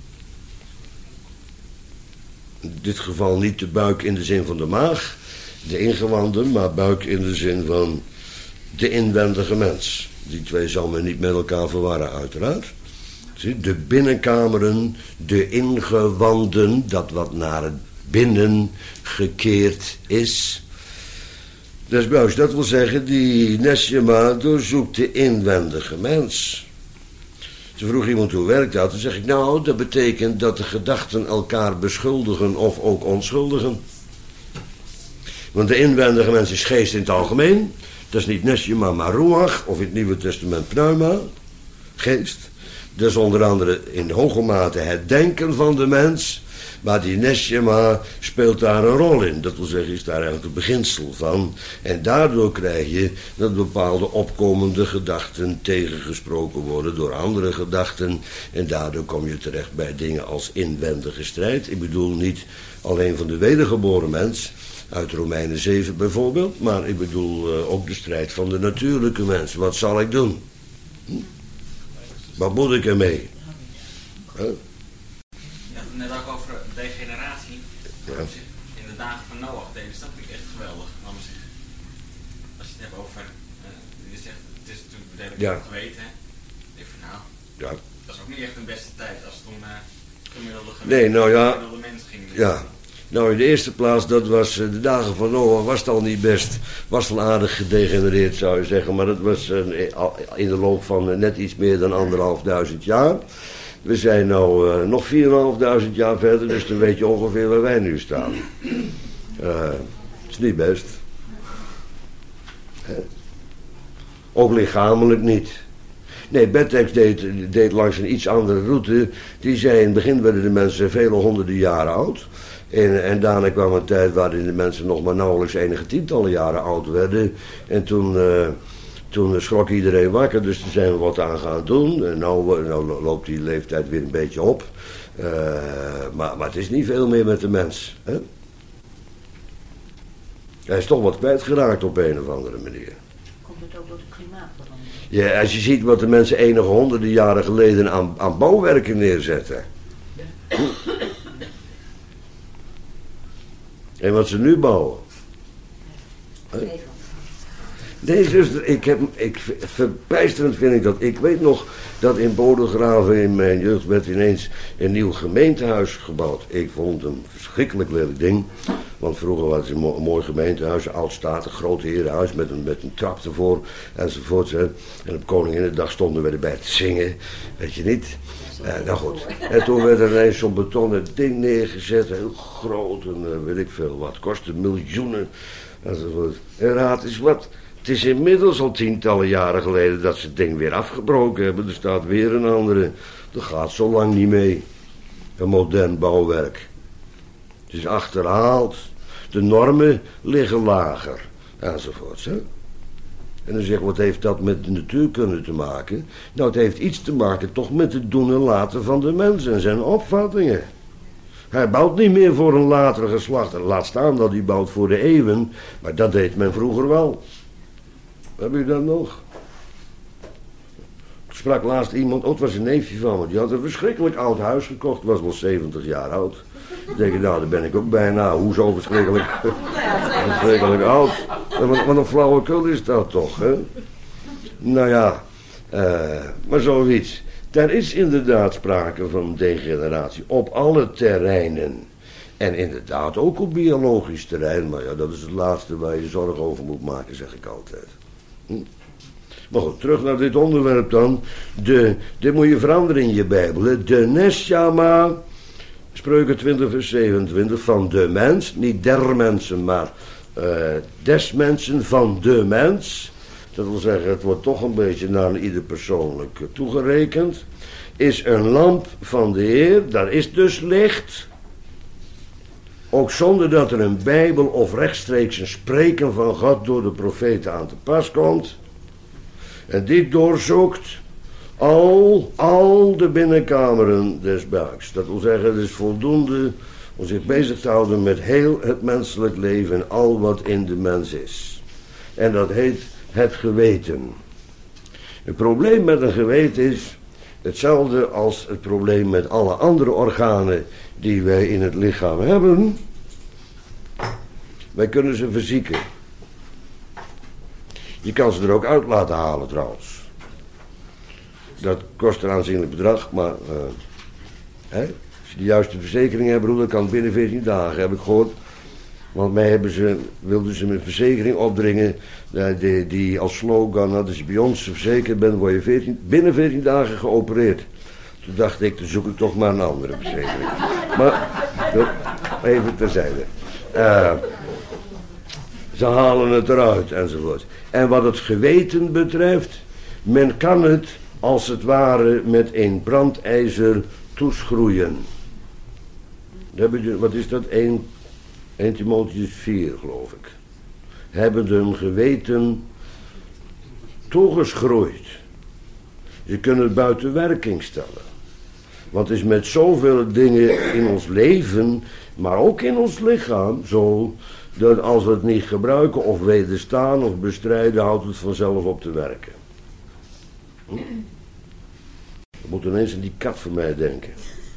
In dit geval niet de buik in de zin van de maag, de ingewanden, maar buik in de zin van de inwendige mens. Die twee zal men niet met elkaar verwarren, uiteraard. Zie, de binnenkameren, de ingewanden, dat wat naar het binnen gekeerd is. Dus buis, dat wil zeggen, die neshama doorzoekt de inwendige mens. Ze vroeg iemand hoe werkt dat, dan zeg ik, nou, dat betekent dat de gedachten elkaar beschuldigen of ook onschuldigen. Want de inwendige mens is geest in het algemeen. Dat is niet neshama, maar ruach, of in het Nieuwe Testament pneuma, geest. Dat is onder andere in hoge mate het denken van de mens. Maar die neshama speelt daar een rol in. Dat wil zeggen, is daar eigenlijk het beginsel van. En daardoor krijg je dat bepaalde opkomende gedachten tegengesproken worden door andere gedachten. En daardoor kom je terecht bij dingen als inwendige strijd. Ik bedoel niet alleen van de wedergeboren mens, uit Romeinen 7 bijvoorbeeld. Maar ik bedoel ook de strijd van de natuurlijke mens. Wat zal ik doen? Wat moet ik ermee? Net ook over degeneratie. Ja. In de dagen van Noach deden ze dat vind ik echt geweldig. Als je het hebt over, je zegt, het is natuurlijk bedelijk geweten. Ik denk van nou, ja. Dat is ook niet echt een beste tijd als het om gemiddelde mens ging. Ja. Nou, in de eerste plaats, dat was de dagen van Noach, was het al niet best. Was wel aardig gedegenereerd, zou je zeggen. Maar dat was in de loop van net iets meer dan 1500 jaar. We zijn nou nog 4.500 jaar verder, dus dan weet je ongeveer waar wij nu staan. Het is niet best. Ook lichamelijk niet. Nee, Bettex deed langs een iets andere route. Die zei in het begin werden de mensen vele honderden jaren oud. En daarna kwam een tijd waarin de mensen nog maar nauwelijks enige tientallen jaren oud werden. En toen schrok iedereen wakker, dus daar zijn we wat aan gaan doen. En nou loopt die leeftijd weer een beetje op. Maar het is niet veel meer met de mens. Hè? Hij is toch wat kwijtgeraakt op een of andere manier. Komt het ook door de klimaatverandering? Ja, als je ziet wat de mensen enige honderden jaren geleden aan bouwwerken neerzetten. En wat ze nu bouwen. Nee, zuster, verbijsterend vind ik dat. Ik weet nog dat in Bodegraven in mijn jeugd werd ineens een nieuw gemeentehuis gebouwd. Ik vond het een verschrikkelijk lelijk ding. Want vroeger was het een mooi gemeentehuis, een oud statig, groot herenhuis met een trap ervoor enzovoort. En op Koninginnedag stonden we erbij te zingen, weet je niet. Nou goed, en toen werd er ineens zo'n betonnen ding neergezet, heel groot en weet ik veel wat, kostte miljoenen enzovoort. En raad eens wat. Het is inmiddels al tientallen jaren geleden dat ze het ding weer afgebroken hebben. Er staat weer een andere. Dat gaat zo lang niet mee. Een modern bouwwerk. Het is achterhaald. De normen liggen lager. Enzovoorts. Hè? En dan zeg ik, wat heeft dat met de natuurkunde te maken? Nou, het heeft iets te maken toch met het doen en laten van de mens en zijn opvattingen. Hij bouwt niet meer voor een later geslacht. Laat staan dat hij bouwt voor de eeuwen. Maar dat deed men vroeger wel. Heb je dat nog? Ik sprak laatst iemand, het was een neefje van me, die had een verschrikkelijk oud huis gekocht, was wel 70 jaar oud. Dan denk je, nou, daar ben ik ook bijna. Hoezo verschrikkelijk, verschrikkelijk oud. Wat een flauwekul is dat toch, hè? Nou ja, maar zoiets. Er is inderdaad sprake van degeneratie op alle terreinen. En inderdaad ook op biologisch terrein. Maar ja, dat is het laatste waar je zorgen over moet maken, zeg ik altijd. Maar goed, terug naar dit onderwerp dan. Dit moet je veranderen in je Bijbel. Hè? De neshama, Spreuken 20 vers 27, van de mens. Niet der mensen, maar des mensen, van de mens. Dat wil zeggen, het wordt toch een beetje naar ieder persoonlijk toegerekend. Is een lamp van de Heer, daar is dus licht. Ook zonder dat er een Bijbel of rechtstreeks een spreken van God door de profeten aan te pas komt. En dit doorzoekt al de binnenkameren des buiks. Dat wil zeggen, het is voldoende om zich bezig te houden met heel het menselijk leven en al wat in de mens is. En dat heet het geweten. Het probleem met een geweten is hetzelfde als het probleem met alle andere organen die wij in het lichaam hebben. Wij kunnen ze verzieken. Je kan ze er ook uit laten halen trouwens. Dat kost een aanzienlijk bedrag, maar als je de juiste verzekering hebt, broeder, kan het binnen 14 dagen, heb ik gehoord. Want mij wilden ze een verzekering opdringen, die als slogan had, als je bij ons verzekerd bent, word je binnen 14 dagen geopereerd. Toen dacht ik, dan zoek ik toch maar een andere verzekering. Maar, even terzijde. Ze halen het eruit, enzovoort. En wat het geweten betreft, men kan het, als het ware, met een brandijzer toeschroeien. Wat is dat? 1 Timotheüs 4, geloof ik. Hebben hun geweten toegeschroeid. Je kunt het buiten werking stellen. Want het is met zoveel dingen in ons leven, maar ook in ons lichaam, zo dat als we het niet gebruiken of wederstaan of bestrijden, houdt het vanzelf op te werken. Je moet ineens aan die kat van mij denken.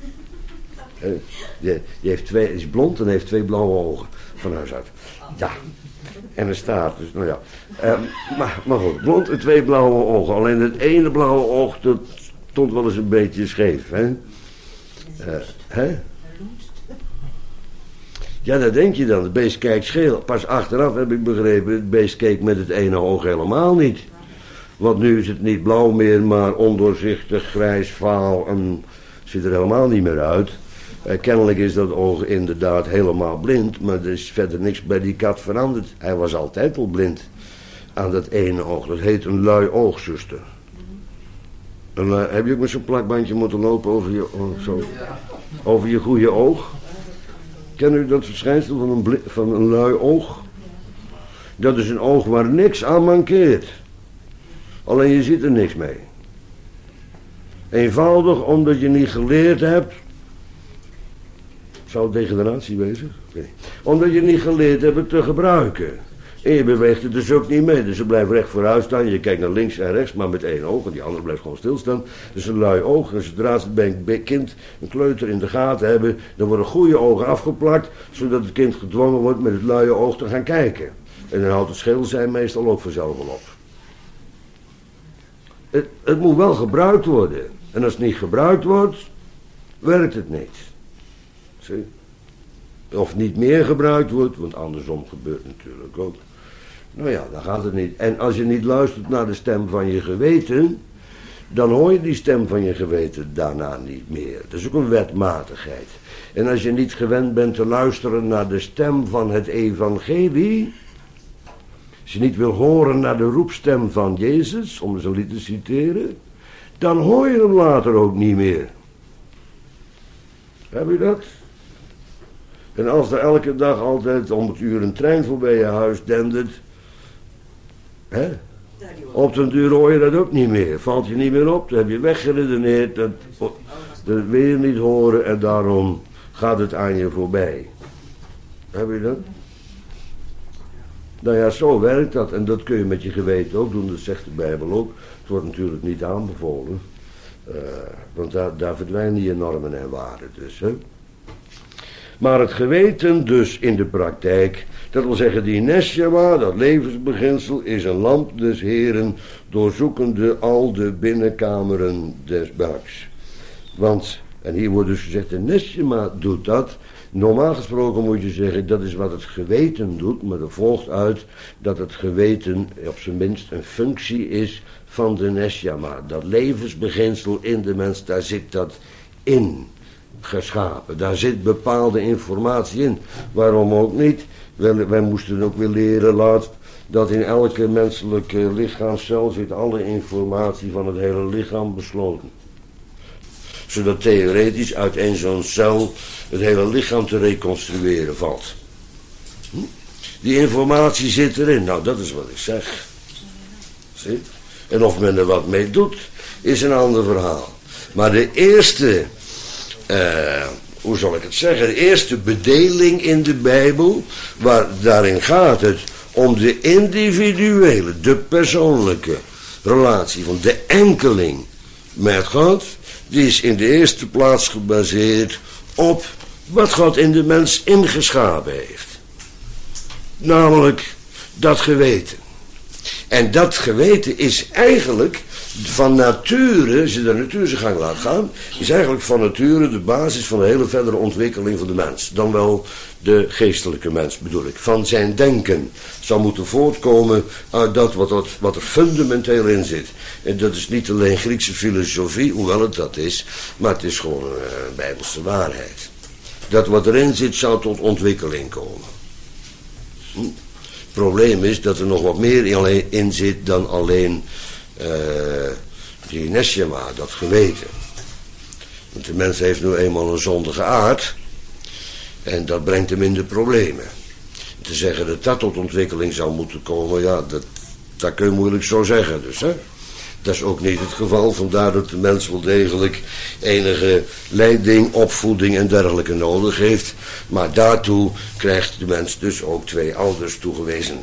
Die is blond en heeft 2 blauwe ogen van huis uit. Ja. En een staart, dus nou ja. Maar goed, blond en 2 blauwe ogen. Alleen het ene blauwe oog, dat stond wel eens een beetje scheef, hè? Ja, dat denk je dan. Het beest kijkt scheel. Pas achteraf heb ik begrepen, het beest keek met het ene oog helemaal niet. Want nu is het niet blauw meer, maar ondoorzichtig, grijs, vaal en ziet er helemaal niet meer uit. Kennelijk is dat oog inderdaad helemaal blind, maar er is verder niks bij die kat veranderd. Hij was altijd al blind aan dat ene oog. Dat heet een lui oog, zuster. Heb je ook met zo'n plakbandje moeten lopen over je goede oog? Ken u dat verschijnsel van een lui oog? Dat is een oog waar niks aan mankeert. Alleen je ziet er niks mee. Eenvoudig omdat je niet geleerd hebt. Zou het degeneratie wezen? Nee. Omdat je niet geleerd hebt het te gebruiken. En je beweegt het dus ook niet mee. Dus je blijft recht vooruit staan. Je kijkt naar links en rechts, maar met 1 oog. En die andere blijft gewoon stilstaan. Dus een lui oog. En zodra ze bij een kind, een kleuter in de gaten hebben, dan worden goede ogen afgeplakt. Zodat het kind gedwongen wordt met het luie oog te gaan kijken. En dan houdt het scheelsijn meestal ook vanzelf wel op. Het moet wel gebruikt worden. En als het niet gebruikt wordt, werkt het niet. Zie? Of niet meer gebruikt wordt, want andersom gebeurt natuurlijk ook. Nou ja, dan gaat het niet. En als je niet luistert naar de stem van je geweten, dan hoor je die stem van je geweten daarna niet meer. Dat is ook een wetmatigheid. En als je niet gewend bent te luisteren naar de stem van het evangelie, als je niet wil horen naar de roepstem van Jezus, om eens een lied te citeren, dan hoor je hem later ook niet meer. Heb je dat? En als er elke dag altijd om het uur een trein voorbij je huis dendert, op den duur hoor je dat ook niet meer. Valt je niet meer op, dan heb je weggeredeneerd, dat wil je niet horen en daarom gaat het aan je voorbij. Heb je dat? Nou ja, zo werkt dat. En dat kun je met je geweten ook doen, dat zegt de Bijbel ook. Het wordt natuurlijk niet aanbevolen. Want daar verdwijnen je normen en waarden dus. Hè? Maar het geweten dus in de praktijk, dat wil zeggen die neshama, dat levensbeginsel, is een lamp des Heren, doorzoekende al de binnenkameren des buiks. Want, en hier wordt dus gezegd, de neshama doet dat. Normaal gesproken moet je zeggen, dat is wat het geweten doet, maar er volgt uit dat het geweten op zijn minst een functie is van de neshama. Dat levensbeginsel in de mens, daar zit dat in geschapen. Daar zit bepaalde informatie in. Waarom ook niet? Wij moesten ook weer leren laat dat in elke menselijke lichaamscel zit alle informatie van het hele lichaam besloten. Zodat theoretisch uit één zo'n cel het hele lichaam te reconstrueren valt. Die informatie zit erin. Nou, dat is wat ik zeg. Zie? En of men er wat mee doet, is een ander verhaal. Maar de eerste, hoe zal ik het zeggen, de eerste bedeling in de Bijbel, daarin gaat het om de individuele, de persoonlijke relatie van de enkeling met God, die is in de eerste plaats gebaseerd op wat God in de mens ingeschapen heeft. Namelijk dat geweten. En dat geweten is eigenlijk van nature, als je de natuurlijke gang laat gaan, is eigenlijk van nature de basis van de hele verdere ontwikkeling van de mens. Dan wel de geestelijke mens bedoel ik. Van zijn denken zou moeten voortkomen uit dat wat er fundamenteel in zit. En dat is niet alleen Griekse filosofie, hoewel het dat is, maar het is gewoon een bijbelse waarheid. Dat wat erin zit zou tot ontwikkeling komen. Het probleem is dat er nog wat meer in zit dan alleen die neshama, dat geweten. Want de mens heeft nu eenmaal een zondige aard en dat brengt hem in de problemen. Te zeggen dat dat tot ontwikkeling zou moeten komen, ja, dat kun je moeilijk zo zeggen dus, hè. Dat is ook niet het geval, vandaar dat de mens wel degelijk enige leiding, opvoeding en dergelijke nodig heeft. Maar daartoe krijgt de mens dus ook 2 ouders toegewezen.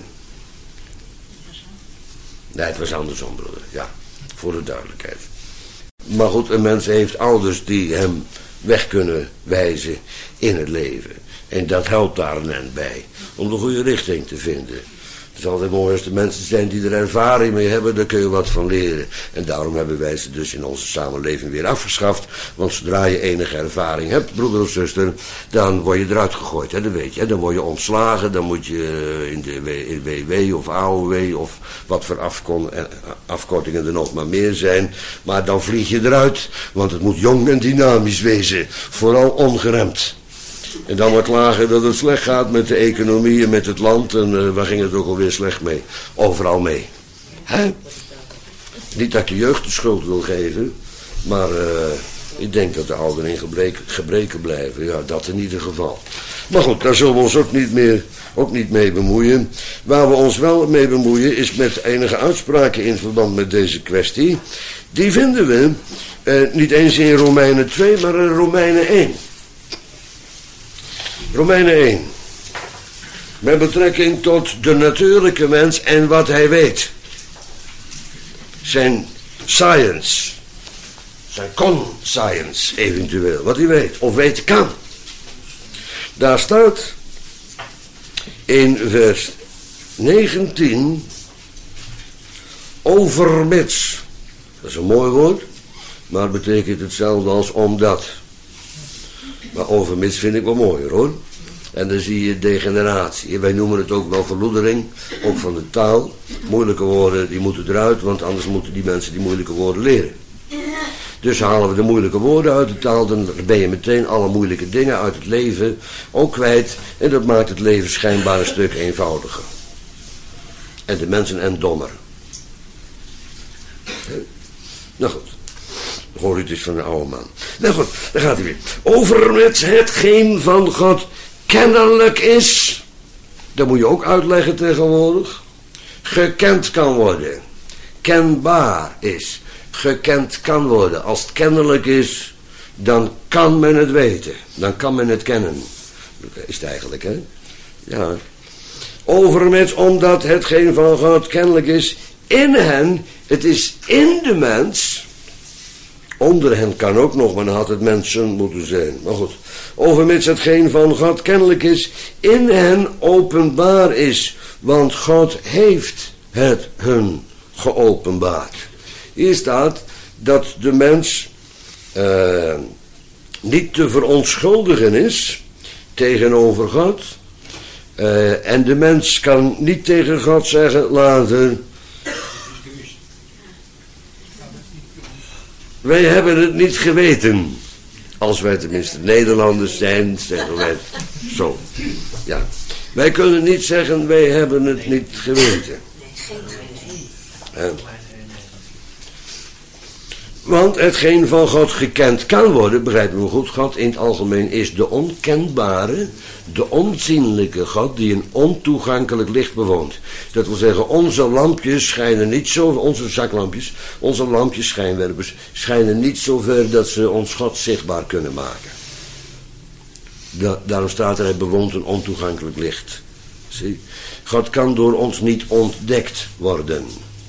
Nee, het was andersom, broeder, ja, voor de duidelijkheid. Maar goed, een mens heeft ouders die hem weg kunnen wijzen in het leven. En dat helpt daar een end bij, om de goede richting te vinden. Het is altijd mooi als er mensen zijn die er ervaring mee hebben, daar kun je wat van leren. En daarom hebben wij ze dus in onze samenleving weer afgeschaft. Want zodra je enige ervaring hebt, broeder of zuster, dan word je eruit gegooid, hè, dat weet je. Hè? Dan word je ontslagen, dan moet je in de WW of AOW of wat voor afkortingen er nog maar meer zijn. Maar dan vlieg je eruit, want het moet jong en dynamisch wezen, vooral ongeremd. En dan maar klagen dat het slecht gaat met de economie en met het land. En waar ging het ook alweer slecht mee? Overal mee. Hè? Niet dat ik de jeugd de schuld wil geven. Maar ik denk dat de ouderen in gebreken blijven. Ja, dat in ieder geval. Maar goed, daar zullen we ons ook niet mee bemoeien. Waar we ons wel mee bemoeien is met enige uitspraken in verband met deze kwestie. Die vinden we niet eens in Romeinen 2, maar in Romeinen 1. Romeinen 1. Met betrekking tot de natuurlijke mens en wat hij weet. Zijn science. Zijn conscience eventueel. Wat hij weet of weten kan. Daar staat in vers 19. Overmits. Dat is een mooi woord. Maar het betekent hetzelfde als omdat. Maar overmits vind ik wel mooier hoor. En dan zie je degeneratie. Wij noemen het ook wel verloedering. Ook van de taal. Moeilijke woorden die moeten eruit. Want anders moeten die mensen die moeilijke woorden leren. Dus halen we de moeilijke woorden uit de taal. Dan ben je meteen alle moeilijke dingen uit het leven ook kwijt. En dat maakt het leven schijnbaar een stuk eenvoudiger. En de mensen en dommer. Nou goed. Hoor je het is van een oude man. Nou goed, daar gaat hij weer. Overmits hetgeen van God kennelijk is. Dat moet je ook uitleggen tegenwoordig. Gekend kan worden. Kenbaar is. Gekend kan worden. Als het kennelijk is, dan kan men het weten. Dan kan men het kennen. Dat is het eigenlijk, hè? Ja. Overmits omdat hetgeen van God kennelijk is in hen. Het is in de mens. Onder hen kan ook nog, maar dan had het mensen moeten zijn. Maar goed, overmits hetgeen van God kennelijk is, in hen openbaar is. Want God heeft het hun geopenbaard. Hier staat dat de mens niet te verontschuldigen is tegenover God. En de mens kan niet tegen God zeggen later: wij hebben het niet geweten. Als wij tenminste Nederlanders zijn, zeggen wij zo. Ja. Wij kunnen niet zeggen, wij hebben het niet geweten. Want hetgeen van God gekend kan worden, begrijpen we goed, God in het algemeen is de onkenbare, de onzienlijke God die een ontoegankelijk licht bewoont. Dat wil zeggen, onze lampjes schijnen niet zo, onze zaklampjes, onze lampjes, schijnwerpers, schijnen niet zo ver dat ze ons God zichtbaar kunnen maken. Daarom staat er, hij bewoont een ontoegankelijk licht. Zie? God kan door ons niet ontdekt worden.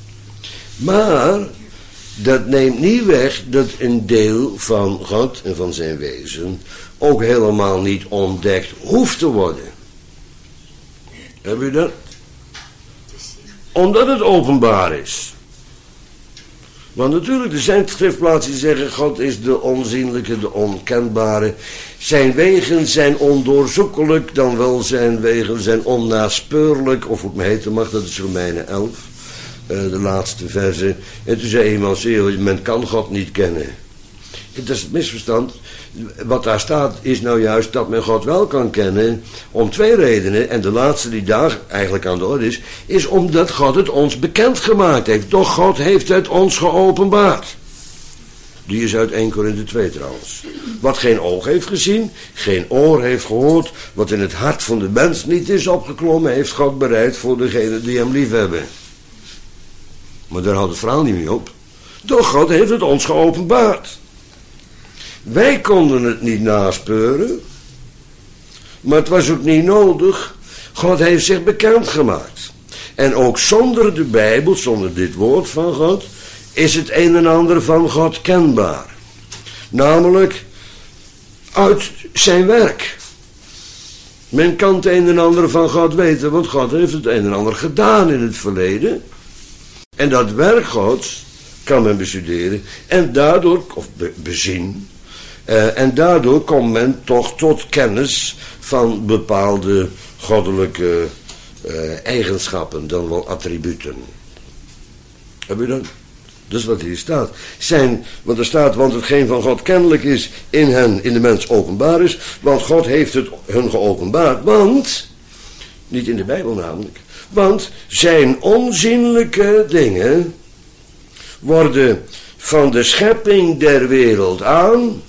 Maar dat neemt niet weg dat een deel van God en van zijn wezen ook helemaal niet ontdekt hoeft te worden. Heb je dat? Omdat het openbaar is. Want natuurlijk, er zijn schriftplaatsen die zeggen, God is de onzienlijke, de onkenbare. Zijn wegen zijn ondoorzoekelijk, dan wel zijn wegen zijn onnaspeurlijk, of hoe het me heten mag, dat is Romeinen 11. De laatste verse. En toen zei iemand, men kan God niet kennen. Dat is het misverstand. Wat daar staat is nou juist dat men God wel kan kennen om twee redenen. En de laatste die daar eigenlijk aan de orde is omdat God het ons bekend gemaakt heeft. Doch God heeft het ons geopenbaard. Die is uit 1 Korinthe 2 trouwens. Wat geen oog heeft gezien, geen oor heeft gehoord, wat in het hart van de mens niet is opgeklommen, heeft God bereid voor degenen die hem lief hebben. Maar daar houdt het verhaal niet mee op. Doch God heeft het ons geopenbaard. Wij konden het niet naspeuren. Maar het was ook niet nodig. God heeft zich bekendgemaakt. En ook zonder de Bijbel, zonder dit woord van God, is het een en ander van God kenbaar. Namelijk uit zijn werk. Men kan het een en ander van God weten, want God heeft het een en ander gedaan in het verleden. En dat werk Gods kan men bestuderen en daardoor, of bezien, en daardoor komt men toch tot kennis van bepaalde goddelijke eigenschappen, dan wel attributen. Heb je dat? Dat is wat hier staat. Want er staat, want hetgeen van God kennelijk is in hen, in de mens openbaar is, want God heeft het hun geopenbaard, want, niet in de Bijbel namelijk, want zijn onzienlijke dingen worden van de schepping der wereld aan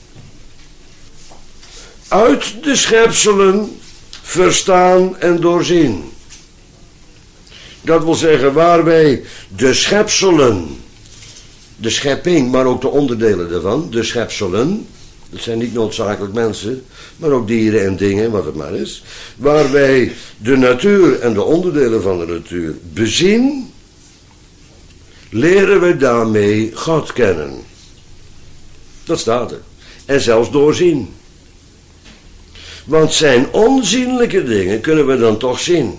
uit de schepselen verstaan en doorzien. Dat wil zeggen, waar wij de schepselen, de schepping, maar ook de onderdelen daarvan, de schepselen, dat zijn niet noodzakelijk mensen, maar ook dieren en dingen, wat het maar is, waar wij de natuur en de onderdelen van de natuur bezien, leren we daarmee God kennen. Dat staat er. En zelfs doorzien. Want zijn onzienlijke dingen kunnen we dan toch zien.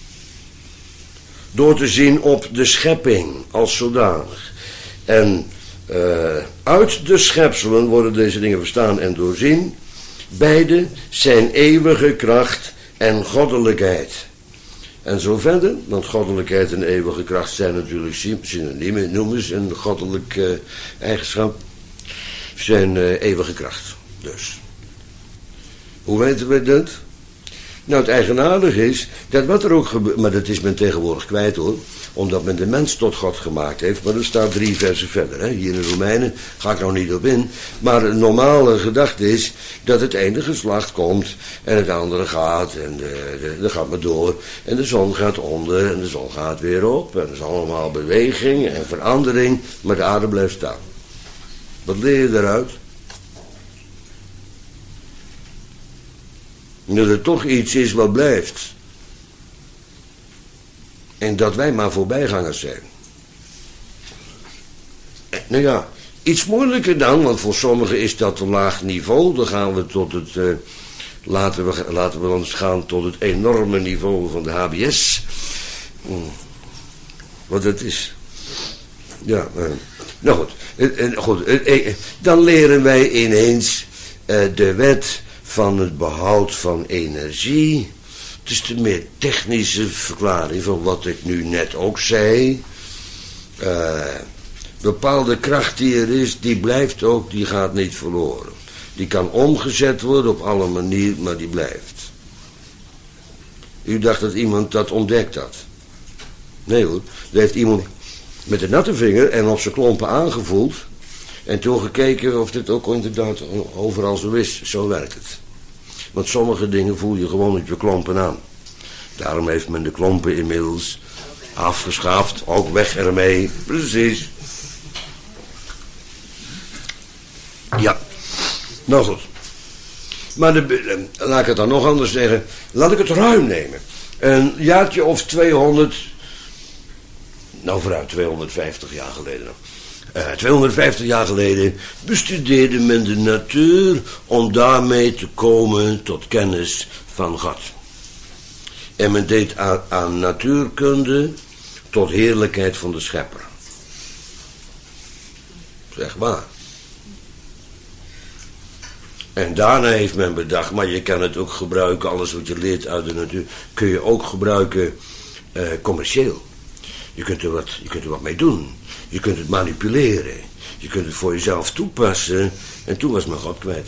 Door te zien op de schepping als zodanig. En uit de schepselen worden deze dingen verstaan en doorzien. Beide zijn eeuwige kracht en goddelijkheid. En zo verder, want goddelijkheid en eeuwige kracht zijn natuurlijk synoniemen, noemen ze een goddelijke eigenschap. Zijn eeuwige kracht, dus. Hoe weten we dat? Nou, het eigenaardige is, dat wat er ook gebeurt, maar dat is men tegenwoordig kwijt hoor, omdat men de mens tot God gemaakt heeft, maar er staat 3 versen verder, hè? Hier in de Romeinen, ga ik nou niet op in, maar een normale gedachte is dat het ene geslacht komt en het andere gaat en dat gaat maar door en de zon gaat onder en de zon gaat weer op en er is allemaal beweging en verandering, maar de aarde blijft staan. Wat leer je daaruit? Dat er toch iets is wat blijft. En dat wij maar voorbijgangers zijn. Nou ja, Iets moeilijker dan, want voor sommigen is dat een laag niveau. Dan gaan we tot het, laten we ons gaan tot het enorme niveau van de HBS. Wat het is. Ja, nou goed. Dan leren wij ineens de wet van het behoud van energie. Het is de meer technische verklaring van wat ik nu net ook zei. Bepaalde kracht die er is, die blijft ook, die gaat niet verloren. Die kan omgezet worden op alle manieren, maar die blijft. U dacht dat iemand dat ontdekt had. Nee hoor, er heeft iemand met de natte vinger en op zijn klompen aangevoeld. En toen gekeken of dit ook inderdaad overal zo is. Zo werkt het. Want sommige dingen voel je gewoon met je klompen aan. Daarom heeft men de klompen inmiddels afgeschaft. Ook weg ermee. Precies. Ja. Nou goed. Maar laat ik het dan nog anders zeggen. Laat ik het ruim nemen. Een jaartje of 200... Nou vooruit, 250 jaar geleden nog. 250 jaar geleden bestudeerde men de natuur om daarmee te komen tot kennis van God. En men deed aan natuurkunde tot heerlijkheid van de schepper. Zeg waar. En daarna heeft men bedacht, maar je kan het ook gebruiken, alles wat je leert uit de natuur, kun je ook gebruiken commercieel. Je kunt er wat mee doen. Je kunt het manipuleren. Je kunt het voor jezelf toepassen. En toen was men God kwijt.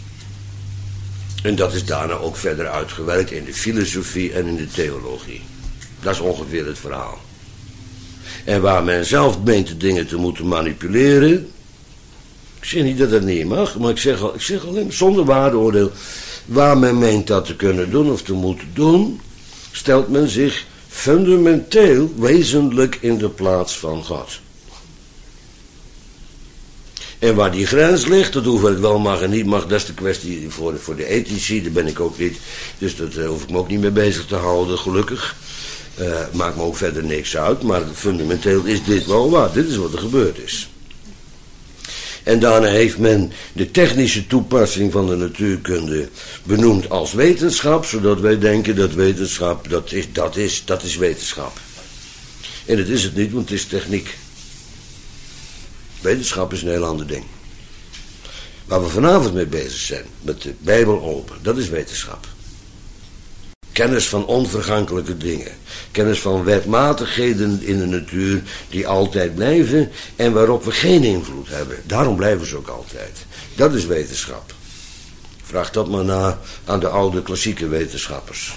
En dat is daarna ook verder uitgewerkt in de filosofie en in de theologie. Dat is ongeveer het verhaal. En waar men zelf meent de dingen te moeten manipuleren. Ik zeg niet dat dat niet mag, maar ik zeg alleen zonder waardeoordeel. Waar men meent dat te kunnen doen of te moeten doen, stelt men zich fundamenteel, wezenlijk in de plaats van God. En waar die grens ligt, dat hoeveel het wel mag en niet mag, dat is de kwestie voor de ethici, daar ben ik ook niet. Dus daar hoef ik me ook niet mee bezig te houden, gelukkig. Maakt me ook verder niks uit, maar fundamenteel is dit wel waar. Dit is wat er gebeurd is. En daarna heeft men de technische toepassing van de natuurkunde benoemd als wetenschap, zodat wij denken dat wetenschap, dat is wetenschap. En dat is het niet, want het is techniek. Wetenschap is een heel ander ding. Waar we vanavond mee bezig zijn, met de Bijbel open, dat is wetenschap. Kennis van onvergankelijke dingen. Kennis van wetmatigheden in de natuur die altijd blijven en waarop we geen invloed hebben. Daarom blijven ze ook altijd. Dat is wetenschap. Vraag dat maar na aan de oude klassieke wetenschappers.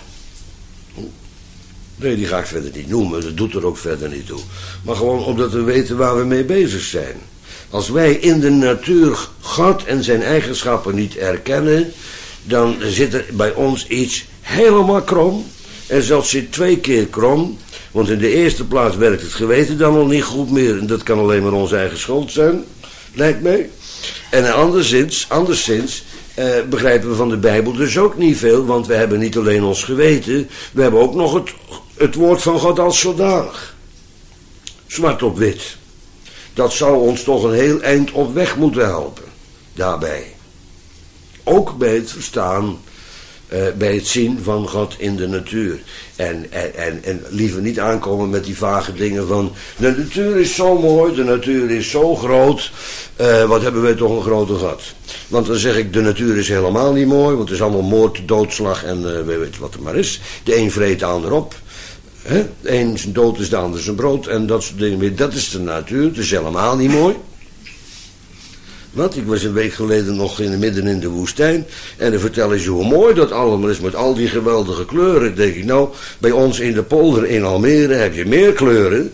Nee, die ga ik verder niet noemen, dat doet er ook verder niet toe. Maar gewoon omdat we weten waar we mee bezig zijn. Als wij in de natuur God en zijn eigenschappen niet erkennen, dan zit er bij ons iets helemaal krom. En zelfs zit 2 keer krom. Want in de eerste plaats werkt het geweten dan nog niet goed meer. En dat kan alleen maar onze eigen schuld zijn, lijkt mij. En anderszins begrijpen we van de Bijbel dus ook niet veel. Want we hebben niet alleen ons geweten. We hebben ook nog het woord van God als zodanig. Zwart op wit. Dat zou ons toch een heel eind op weg moeten helpen. Daarbij. Ook bij het verstaan, bij het zien van God in de natuur. En liever niet aankomen met die vage dingen van, de natuur is zo mooi, de natuur is zo groot, wat hebben wij toch een grote God. Want dan zeg ik, de natuur is helemaal niet mooi, want het is allemaal moord, doodslag en weet wat er maar is. De een vreet de ander op. De een zijn dood is de ander zijn brood en dat soort dingen meer. Dat is de natuur, het is helemaal niet mooi. Want ik was een week geleden nog midden in de woestijn. En dan vertellen ze hoe mooi dat allemaal is met al die geweldige kleuren. Dan denk ik, nou, bij ons in de polder in Almere heb je meer kleuren.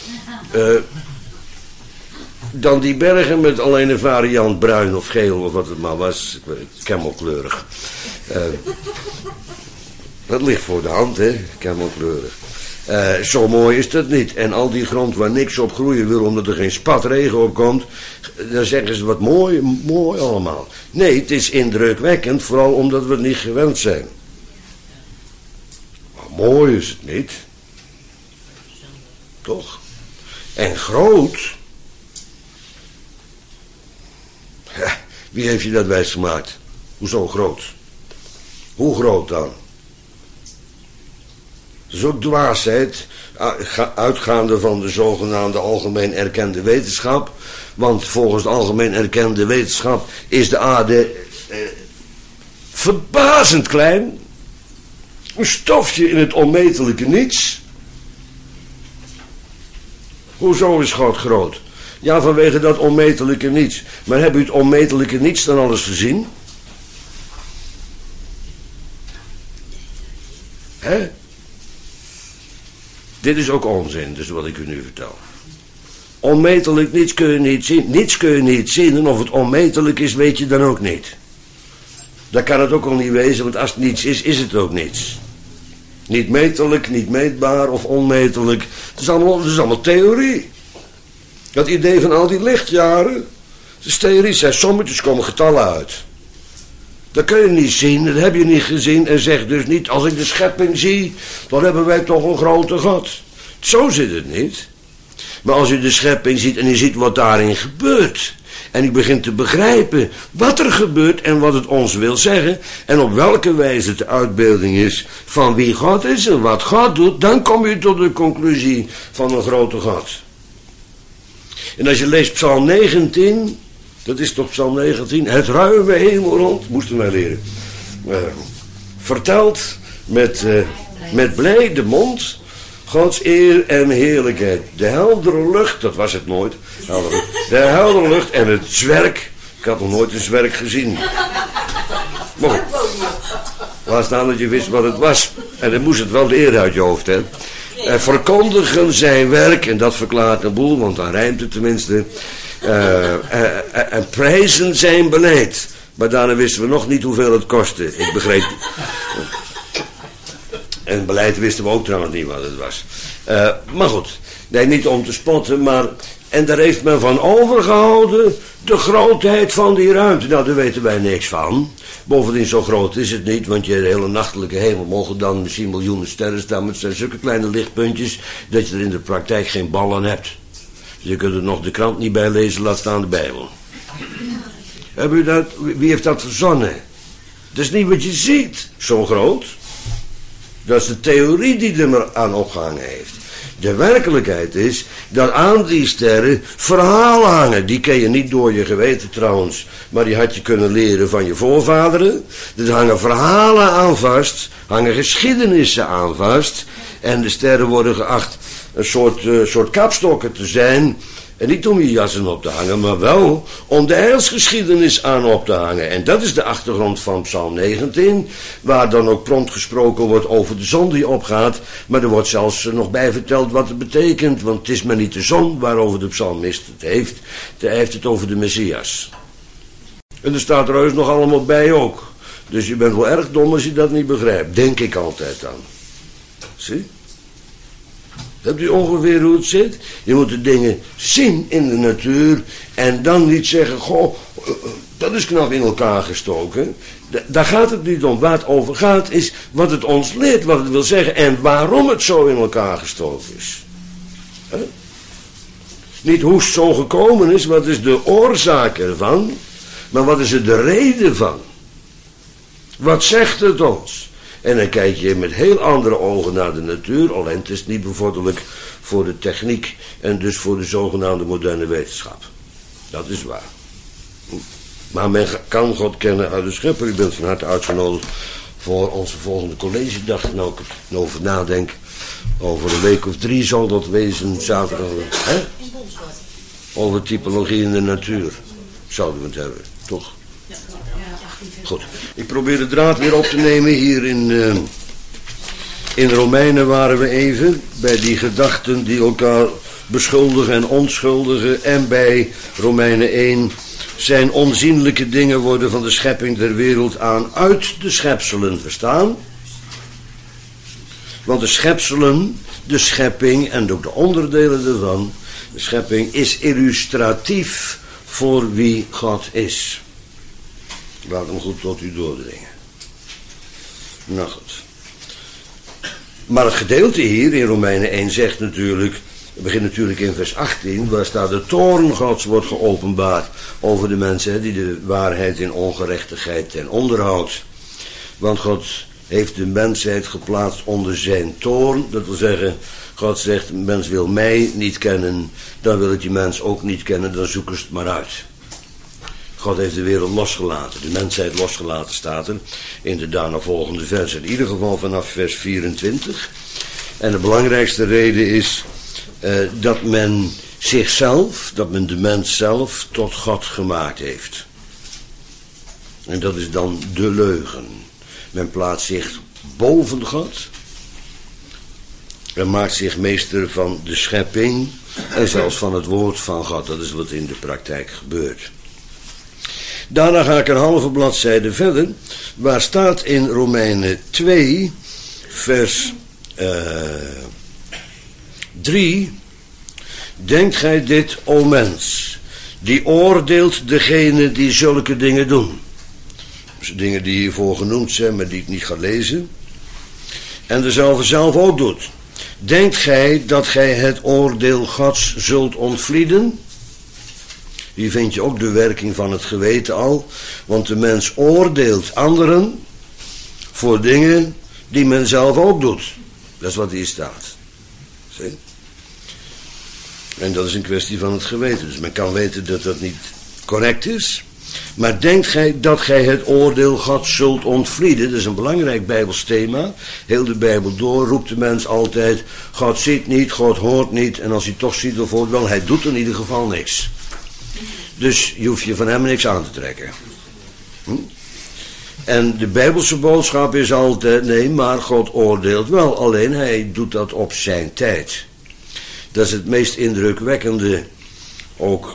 Dan die bergen met alleen een variant bruin of geel of wat het maar was. Camelkleurig. Dat ligt voor de hand, hè, camelkleurig. Zo mooi is dat niet. En al die grond waar niks op groeien wil, omdat er geen spat regen op komt, dan zeggen ze wat mooi, mooi allemaal. Nee, het is indrukwekkend, vooral omdat we het niet gewend zijn. Maar mooi is het niet. Toch? En groot. Wie heeft je dat wijsgemaakt? Hoezo groot? Hoe groot dan? Dat is ook dwaasheid, uitgaande van de zogenaamde algemeen erkende wetenschap. Want volgens de algemeen erkende wetenschap is de aarde verbazend klein. Een stofje in het onmetelijke niets. Hoezo is God groot? Ja, vanwege dat onmetelijke niets. Maar heb u het onmetelijke niets dan alles gezien? Hè? Dit is ook onzin, dus wat ik u nu vertel. Onmetelijk niets kun je niet zien. Niets kun je niet zien en of het onmetelijk is, weet je dan ook niet. Dat kan het ook al niet wezen, want als het niets is, is het ook niets. Niet metelijk, niet meetbaar of onmetelijk. Het is allemaal theorie. Dat idee van al die lichtjaren, het is theorie, zijn sommetjes, komen getallen uit. Dat kun je niet zien, dat heb je niet gezien en zeg dus niet, als ik de schepping zie, dan hebben wij toch een grote God. Zo zit het niet. Maar als je de schepping ziet en je ziet wat daarin gebeurt, en je begint te begrijpen wat er gebeurt en wat het ons wil zeggen, en op welke wijze het de uitbeelding is van wie God is en wat God doet, dan kom je tot de conclusie van een grote God. En als je leest Psalm 19, dat is toch Psalm 19, het ruime hemelrond, moesten wij leren, vertelt met blijde mond Gods eer en heerlijkheid. De heldere lucht, dat was het nooit, de heldere lucht en het zwerk, ik had nog nooit een zwerk gezien. Maar laat staan dat je wist wat het was, en dan moest het wel leren uit je hoofd, hè. Verkondigen zijn werk, en dat verklaart een boel, want dan rijmt het tenminste. En prijzen zijn beleid. Maar daarna wisten we nog niet hoeveel het kostte. Ik begreep. En beleid wisten we ook trouwens niet wat het was. Maar goed, nee, niet om te spotten, maar. En daar heeft men van overgehouden de grootheid van die ruimte. Nou, daar weten wij niks van. Bovendien, zo groot is het niet, want je hele nachtelijke hemel mogen dan misschien miljoenen sterren staan, maar het zijn zulke kleine lichtpuntjes dat je er in de praktijk geen bal aan hebt. Je kunt er nog de krant niet bij lezen, laat staan de Bijbel. Heb u dat, wie heeft dat verzonnen? Dat is niet wat je ziet, zo groot. Dat is de theorie die er maar aan opgehangen heeft. De werkelijkheid is dat aan die sterren verhalen hangen. Die ken je niet door je geweten trouwens, maar die had je kunnen leren van je voorvaderen. Er hangen verhalen aan vast, hangen geschiedenissen aan vast. En de sterren worden geacht een soort kapstokken te zijn. En niet om je jassen op te hangen, maar wel om de heilsgeschiedenis aan op te hangen. En dat is de achtergrond van Psalm 19, waar dan ook prompt gesproken wordt over de zon die opgaat. Maar er wordt zelfs nog bij verteld wat het betekent, want het is maar niet de zon waarover de psalmist het heeft. Hij heeft het over de Messias. En er staat er heus nog allemaal bij ook. Dus je bent wel erg dom als je dat niet begrijpt, denk ik altijd aan. Zie? Hebt u ongeveer hoe het zit? Je moet de dingen zien in de natuur en dan niet zeggen, goh, dat is knap in elkaar gestoken. Daar gaat het niet om. Waar het over gaat is wat het ons leert, wat het wil zeggen en waarom het zo in elkaar gestoken is. Niet hoe het zo gekomen is, wat is de oorzaak ervan, maar wat is er de reden van? Wat zegt het ons? En dan kijk je met heel andere ogen naar de natuur, alleen het is niet bevorderlijk voor de techniek en dus voor de zogenaamde moderne wetenschap. Dat is waar. Maar men kan God kennen uit de schepper. U bent van harte uitgenodigd voor onze volgende collegedag. Nou, ik er over nadenk. Over een week of 3 zal dat wezen, zaterdag. Hè? Over typologie in de natuur zouden we het hebben, toch? Goed, ik probeer de draad weer op te nemen. Hier in Romeinen waren we even bij die gedachten die elkaar beschuldigen en onschuldigen. En bij Romeinen 1 zijn onzienlijke dingen worden van de schepping der wereld aan uit de schepselen verstaan. Want de schepselen, de schepping en ook de onderdelen ervan, de schepping is illustratief voor wie God is. Laat hem goed tot u doordringen. Nou goed. Maar het gedeelte hier in Romeinen 1 zegt natuurlijk, Het begint natuurlijk in vers 18, waar staat de toorn Gods wordt geopenbaard over de mensen die de waarheid in ongerechtigheid ten onderhoudt. Want God heeft de mensheid geplaatst onder zijn toorn. Dat wil zeggen, God zegt, een mens wil mij niet kennen, dan wil ik die mens ook niet kennen, dan zoek eens het maar uit. God heeft de wereld losgelaten, de mensheid losgelaten, staat er in de daarna volgende vers. In ieder geval vanaf vers 24. En de belangrijkste reden is dat men zichzelf, dat men de mens zelf tot God gemaakt heeft. En dat is dan de leugen. Men plaatst zich boven God. En maakt zich meester van de schepping en zelfs van het woord van God. Dat is wat in de praktijk gebeurt. Daarna ga ik een halve bladzijde verder, waar staat in Romeinen 2, vers 3. Denkt gij dit, o mens, die oordeelt degene die zulke dingen doen. Dus dingen die hiervoor genoemd zijn, maar die ik niet ga lezen. En dezelfde zelf ook doet. Denkt gij dat gij het oordeel Gods zult ontvlieden? Hier vind je ook de werking van het geweten al. Want de mens oordeelt anderen voor dingen die men zelf ook doet. Dat is wat hier staat. Zie? En dat is een kwestie van het geweten. Dus men kan weten dat dat niet correct is. Maar denkt gij dat gij het oordeel Gods zult ontvlieden? Dat is een belangrijk Bijbels thema. Heel de Bijbel door roept de mens altijd: God ziet niet, God hoort niet. En als hij toch ziet of hoort wel, hij doet in ieder geval niks. Dus je hoeft je van hem niks aan te trekken. En de Bijbelse boodschap is altijd: nee, maar God oordeelt wel. Alleen hij doet dat op zijn tijd. Dat is het meest indrukwekkende ook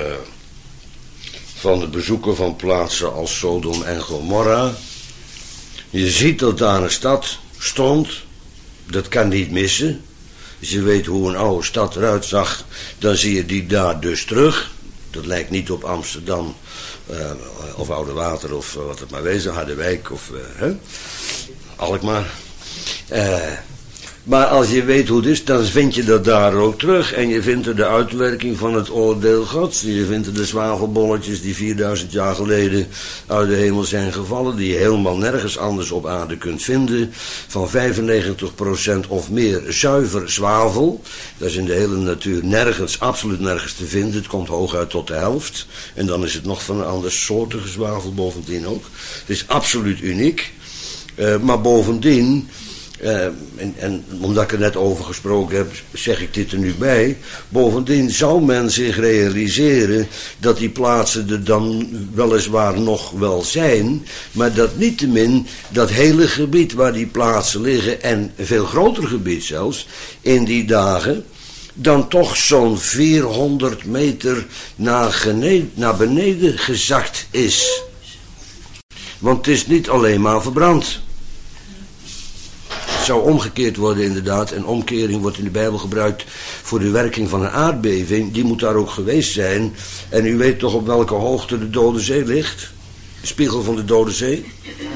van het bezoeken van plaatsen als Sodom en Gomorra. Je ziet dat daar een stad stond. Dat kan niet missen. Als je weet hoe een oude stad eruit zag, dan zie je die daar dus terug. Dat lijkt niet op Amsterdam of Oudewater of wat het maar wezen, Harderwijk of Alkmaar. Maar als je weet hoe het is, dan vind je dat daar ook terug. En je vindt er de uitwerking van het oordeel Gods. Je vindt er de zwavelbolletjes die 4000 jaar geleden uit de hemel zijn gevallen. Die je helemaal nergens anders op aarde kunt vinden. Van 95% of meer zuiver zwavel. Dat is in de hele natuur nergens, absoluut nergens te vinden. Het komt hooguit tot de helft. En dan is het nog van een andersoortige zwavel bovendien ook. Het is absoluut uniek. Maar bovendien... En omdat ik er net over gesproken heb, zeg ik dit er nu bij. Bovendien zou men zich realiseren dat die plaatsen er dan weliswaar nog wel zijn, maar dat niettemin dat hele gebied waar die plaatsen liggen, en een veel groter gebied zelfs, in die dagen, dan toch zo'n 400 meter naar beneden gezakt is. Want het is niet alleen maar verbrand. Het zou omgekeerd worden inderdaad, en omkering wordt in de Bijbel gebruikt voor de werking van een aardbeving. Die moet daar ook geweest zijn. En u weet toch op welke hoogte de Dode Zee ligt? De spiegel van de Dode Zee?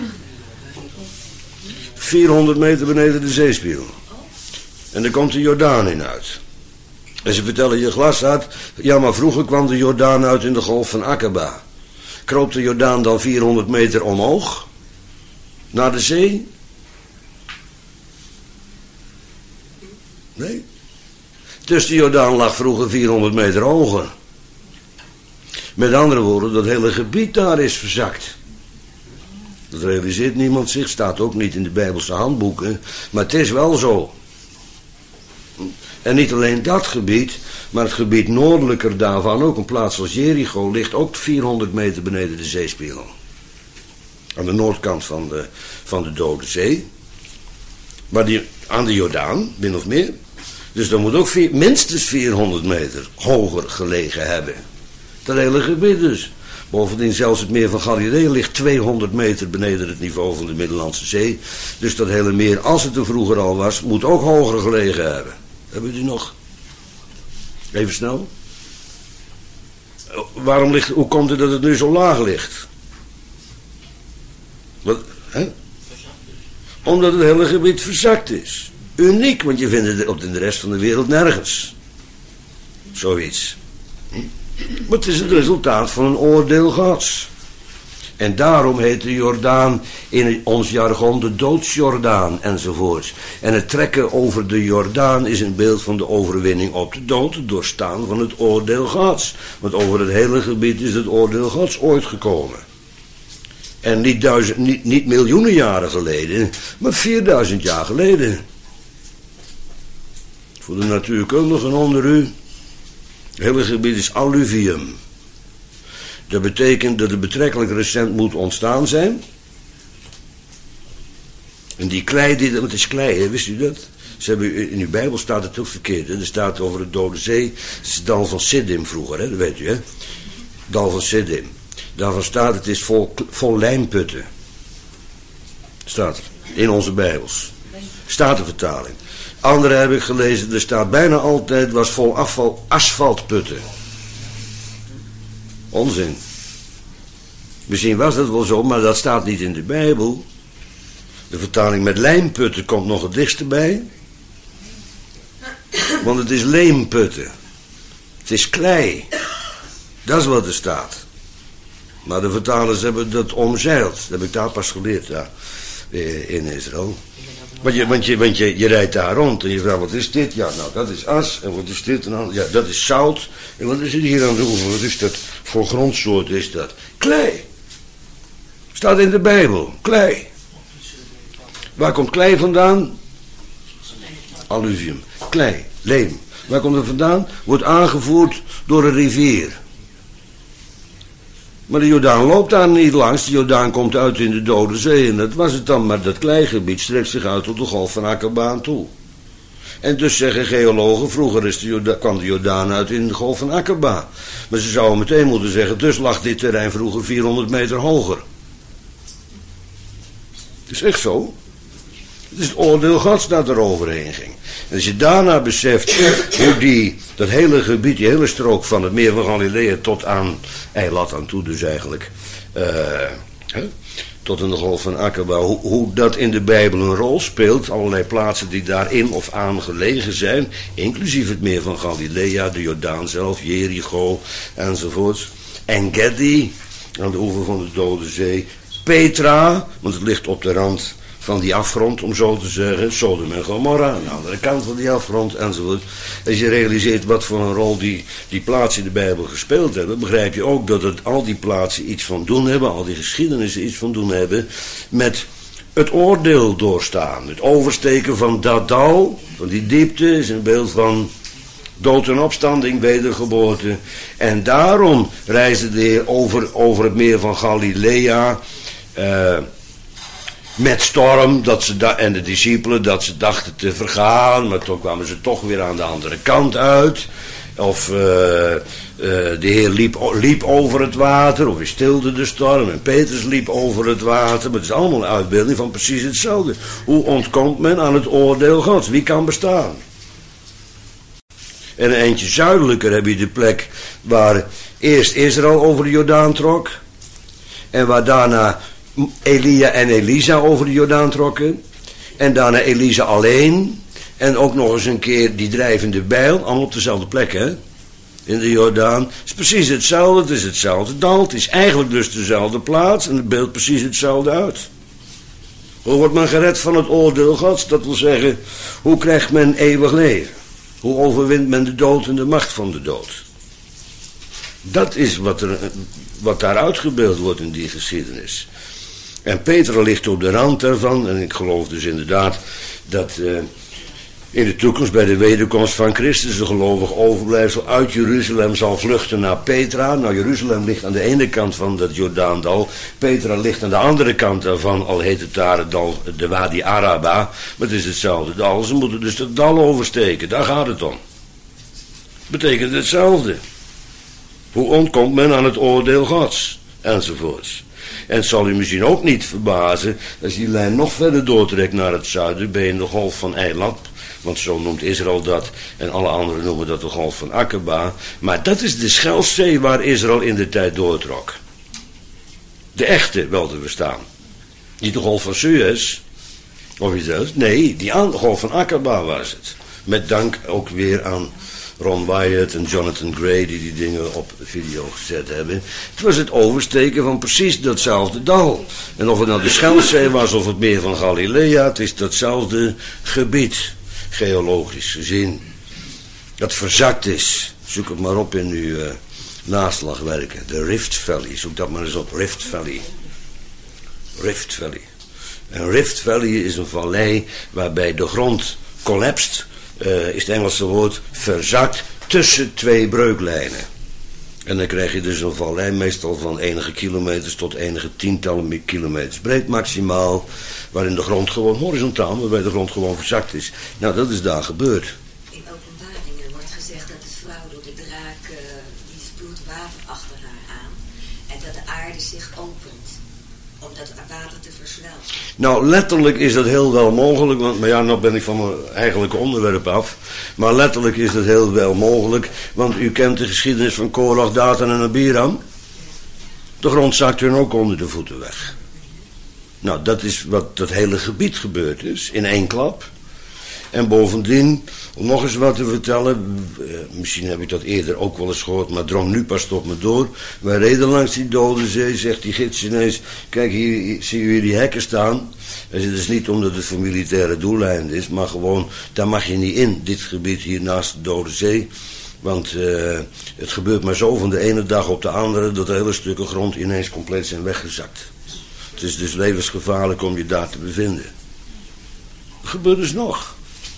400 meter beneden de zeespiegel. En daar komt de Jordaan in uit. En ze vertellen je Glassaard, ja, maar vroeger kwam de Jordaan uit in de golf van Akaba. Kroop de Jordaan dan 400 meter omhoog naar de zee? Nee. Dus de Jordaan lag vroeger 400 meter hoger. Met andere woorden, dat hele gebied daar is verzakt. Dat realiseert niemand zich, staat ook niet in de Bijbelse handboeken, maar het is wel zo. En niet alleen dat gebied, maar het gebied noordelijker daarvan, ook een plaats als Jericho, ligt ook 400 meter beneden de zeespiegel. Aan de noordkant van de Dode Zee. Maar aan de Jordaan, min of meer. Dus dan moet ook minstens 400 meter hoger gelegen hebben. Dat hele gebied dus. Bovendien zelfs het meer van Galilea ligt 200 meter beneden het niveau van de Middellandse Zee. Dus dat hele meer, als het er vroeger al was, moet ook hoger gelegen hebben. Hebben jullie nog? Even snel. Hoe komt het dat het nu zo laag ligt? Wat, hè? Omdat het hele gebied verzakt is. Uniek, want je vindt het op de rest van de wereld nergens. Zoiets. Maar het is het resultaat van een oordeel Gods. En daarom heet de Jordaan in ons jargon de doodsjordaan enzovoorts. En het trekken over de Jordaan is een beeld van de overwinning op de dood, het doorstaan van het oordeel Gods. Want over het hele gebied is het oordeel Gods ooit gekomen. En niet miljoenen jaren geleden, maar 4000 jaar geleden. Voor de natuurkundigen onder u, het hele gebied is alluvium. Dat betekent dat het betrekkelijk recent moet ontstaan zijn. En die klei, het is klei, hè, wist u dat? In uw Bijbel staat het ook verkeerd. Hè? Er staat over de Dode Zee. Het is het dal van Siddim vroeger, hè? Dat weet u, hè? Dal van Siddim. Daarvan staat het is vol lijmputten. Staat er. In onze Bijbels. Statenvertaling. Andere heb ik gelezen, er staat bijna altijd was vol asfaltputten. Onzin. Misschien was dat wel zo, maar dat staat niet in de Bijbel. De vertaling met lijmputten komt nog het dichtste bij. Want het is leemputten. Het is klei. Dat is wat er staat. Maar de vertalers hebben dat omzeild. Dat heb ik daar pas geleerd, ja, in Israël. Want je rijdt daar rond en je vraagt, wat is dit? Ja, nou, dat is as. En wat is dit? En dan, ja, dat is zout. En wat is het hier aan de oever? Wat is dat voor grondsoort is dat? Klei. Staat in de Bijbel. Klei. Waar komt klei vandaan? Alluvium. Klei. Leem. Waar komt het vandaan? Wordt aangevoerd door een rivier. Maar de Jordaan loopt daar niet langs. De Jordaan komt uit in de Dode Zee. En dat was het dan. Maar dat kleigebied strekt zich uit tot de golf van Akaba toe. En dus zeggen geologen, vroeger kwam de Jordaan uit in de golf van Akaba. Maar ze zouden meteen moeten zeggen, dus lag dit terrein vroeger 400 meter hoger. Het is echt zo. Het is het oordeel Gods dat er overheen ging. En als je daarna beseft hoe dat hele gebied, die hele strook van het meer van Galilea tot aan Eilat aan toe dus eigenlijk, tot in de golf van Akaba, hoe dat in de Bijbel een rol speelt, allerlei plaatsen die daarin of aan gelegen zijn, inclusief het meer van Galilea, de Jordaan zelf, Jericho enzovoorts, En-Gedi aan de oever van de Dode Zee, Petra, want het ligt op de rand van die afgrond, om zo te zeggen, Sodom en Gomorra, aan de andere kant van die afgrond, enzovoort. Als je realiseert wat voor een rol die plaatsen in de Bijbel gespeeld hebben, begrijp je ook dat al die plaatsen iets van doen hebben, al die geschiedenissen iets van doen hebben, met het oordeel doorstaan. Het oversteken van dat dal, van die diepte, is een beeld van dood en opstanding, wedergeboorte. En daarom reisde de Heer over het meer van Galilea, met storm, en de discipelen, dat ze dachten te vergaan, maar toen kwamen ze toch weer aan de andere kant uit. Of de Heer liep over het water, of hij stilde de storm, en Petrus liep over het water. Maar het is allemaal een uitbeelding van precies hetzelfde. Hoe ontkomt men aan het oordeel Gods? Wie kan bestaan? En een eindje zuidelijker heb je de plek waar eerst Israël over de Jordaan trok, en waar daarna Elia en Elisa over de Jordaan trokken. En daarna Elisa alleen. En ook nog eens een keer die drijvende bijl. Allemaal op dezelfde plek, hè. In de Jordaan. Het is precies hetzelfde. Het is hetzelfde dal. Het is eigenlijk dus dezelfde plaats. En het beeldt precies hetzelfde uit. Hoe wordt men gered van het oordeel Gods? Dat wil zeggen, hoe krijgt men eeuwig leven? Hoe overwint men de dood en de macht van de dood? Dat is wat daar uitgebeeld wordt in die geschiedenis. En Petra ligt op de rand daarvan. En ik geloof dus inderdaad dat in de toekomst bij de wederkomst van Christus de gelovige overblijfsel uit Jeruzalem zal vluchten naar Petra. Nou, Jeruzalem ligt aan de ene kant van dat Jordaandal. Petra ligt aan de andere kant daarvan, al heet het daar het dal, de Wadi Araba. Maar het is hetzelfde dal. Ze moeten dus het dal oversteken. Daar gaat het om. Betekent hetzelfde. Hoe ontkomt men aan het oordeel Gods? Enzovoorts. En het zal u misschien ook niet verbazen, als die lijn nog verder doortrekt naar het zuiden, ben je in de golf van Eilat, want zo noemt Israël dat, en alle anderen noemen dat de golf van Akaba. Maar dat is de Schelfzee waar Israël in de tijd doortrok. De echte, wel te verstaan. Niet de golf van Suez, of iets anders. Nee, die golf van Akaba was het. Met dank ook weer aan Ron Wyatt en Jonathan Gray die dingen op video gezet hebben. Het was het oversteken van precies datzelfde dal. En of het nou de Scheldzee was of het meer van Galilea, het is datzelfde gebied, geologisch gezien. Dat verzakt is. Zoek het maar op in uw naslagwerken. De Rift Valley, zoek dat maar eens op. Rift Valley. Rift Valley. En Rift Valley is een vallei waarbij de grond collapst, is het Engelse woord, verzakt tussen twee breuklijnen. En dan krijg je dus een vallei meestal van enige kilometers tot enige tientallen kilometers breed maximaal, waarin de grond gewoon horizontaal, waarbij de grond gewoon verzakt is. Nou, dat is daar gebeurd. In Openbaringen wordt gezegd dat de vrouw door de draak, die spuwt water achter haar aan en dat de aarde zich opent om dat water te versmelten. Nou, letterlijk is dat heel wel mogelijk, want, maar ja, nou ben ik van mijn eigenlijke onderwerp af. Maar letterlijk is dat heel wel mogelijk, want u kent de geschiedenis van Korach, Datan en Abiram. De grond zakt hun ook onder de voeten weg. Nou, dat is wat dat hele gebied gebeurd is, in één klap. En bovendien, om nog eens wat te vertellen, misschien heb ik dat eerder ook wel eens gehoord, maar drong nu pas tot me door. Wij reden langs die Dode Zee, zegt die gids ineens, kijk hier, zie je die hekken staan? En het is niet omdat het voor militaire doeleinden is, maar gewoon, daar mag je niet in, dit gebied hier naast de Dode Zee. Want het gebeurt maar zo van de ene dag op de andere, dat de hele stukken grond ineens compleet zijn weggezakt. Het is dus levensgevaarlijk om je daar te bevinden. Dat gebeurt dus nog.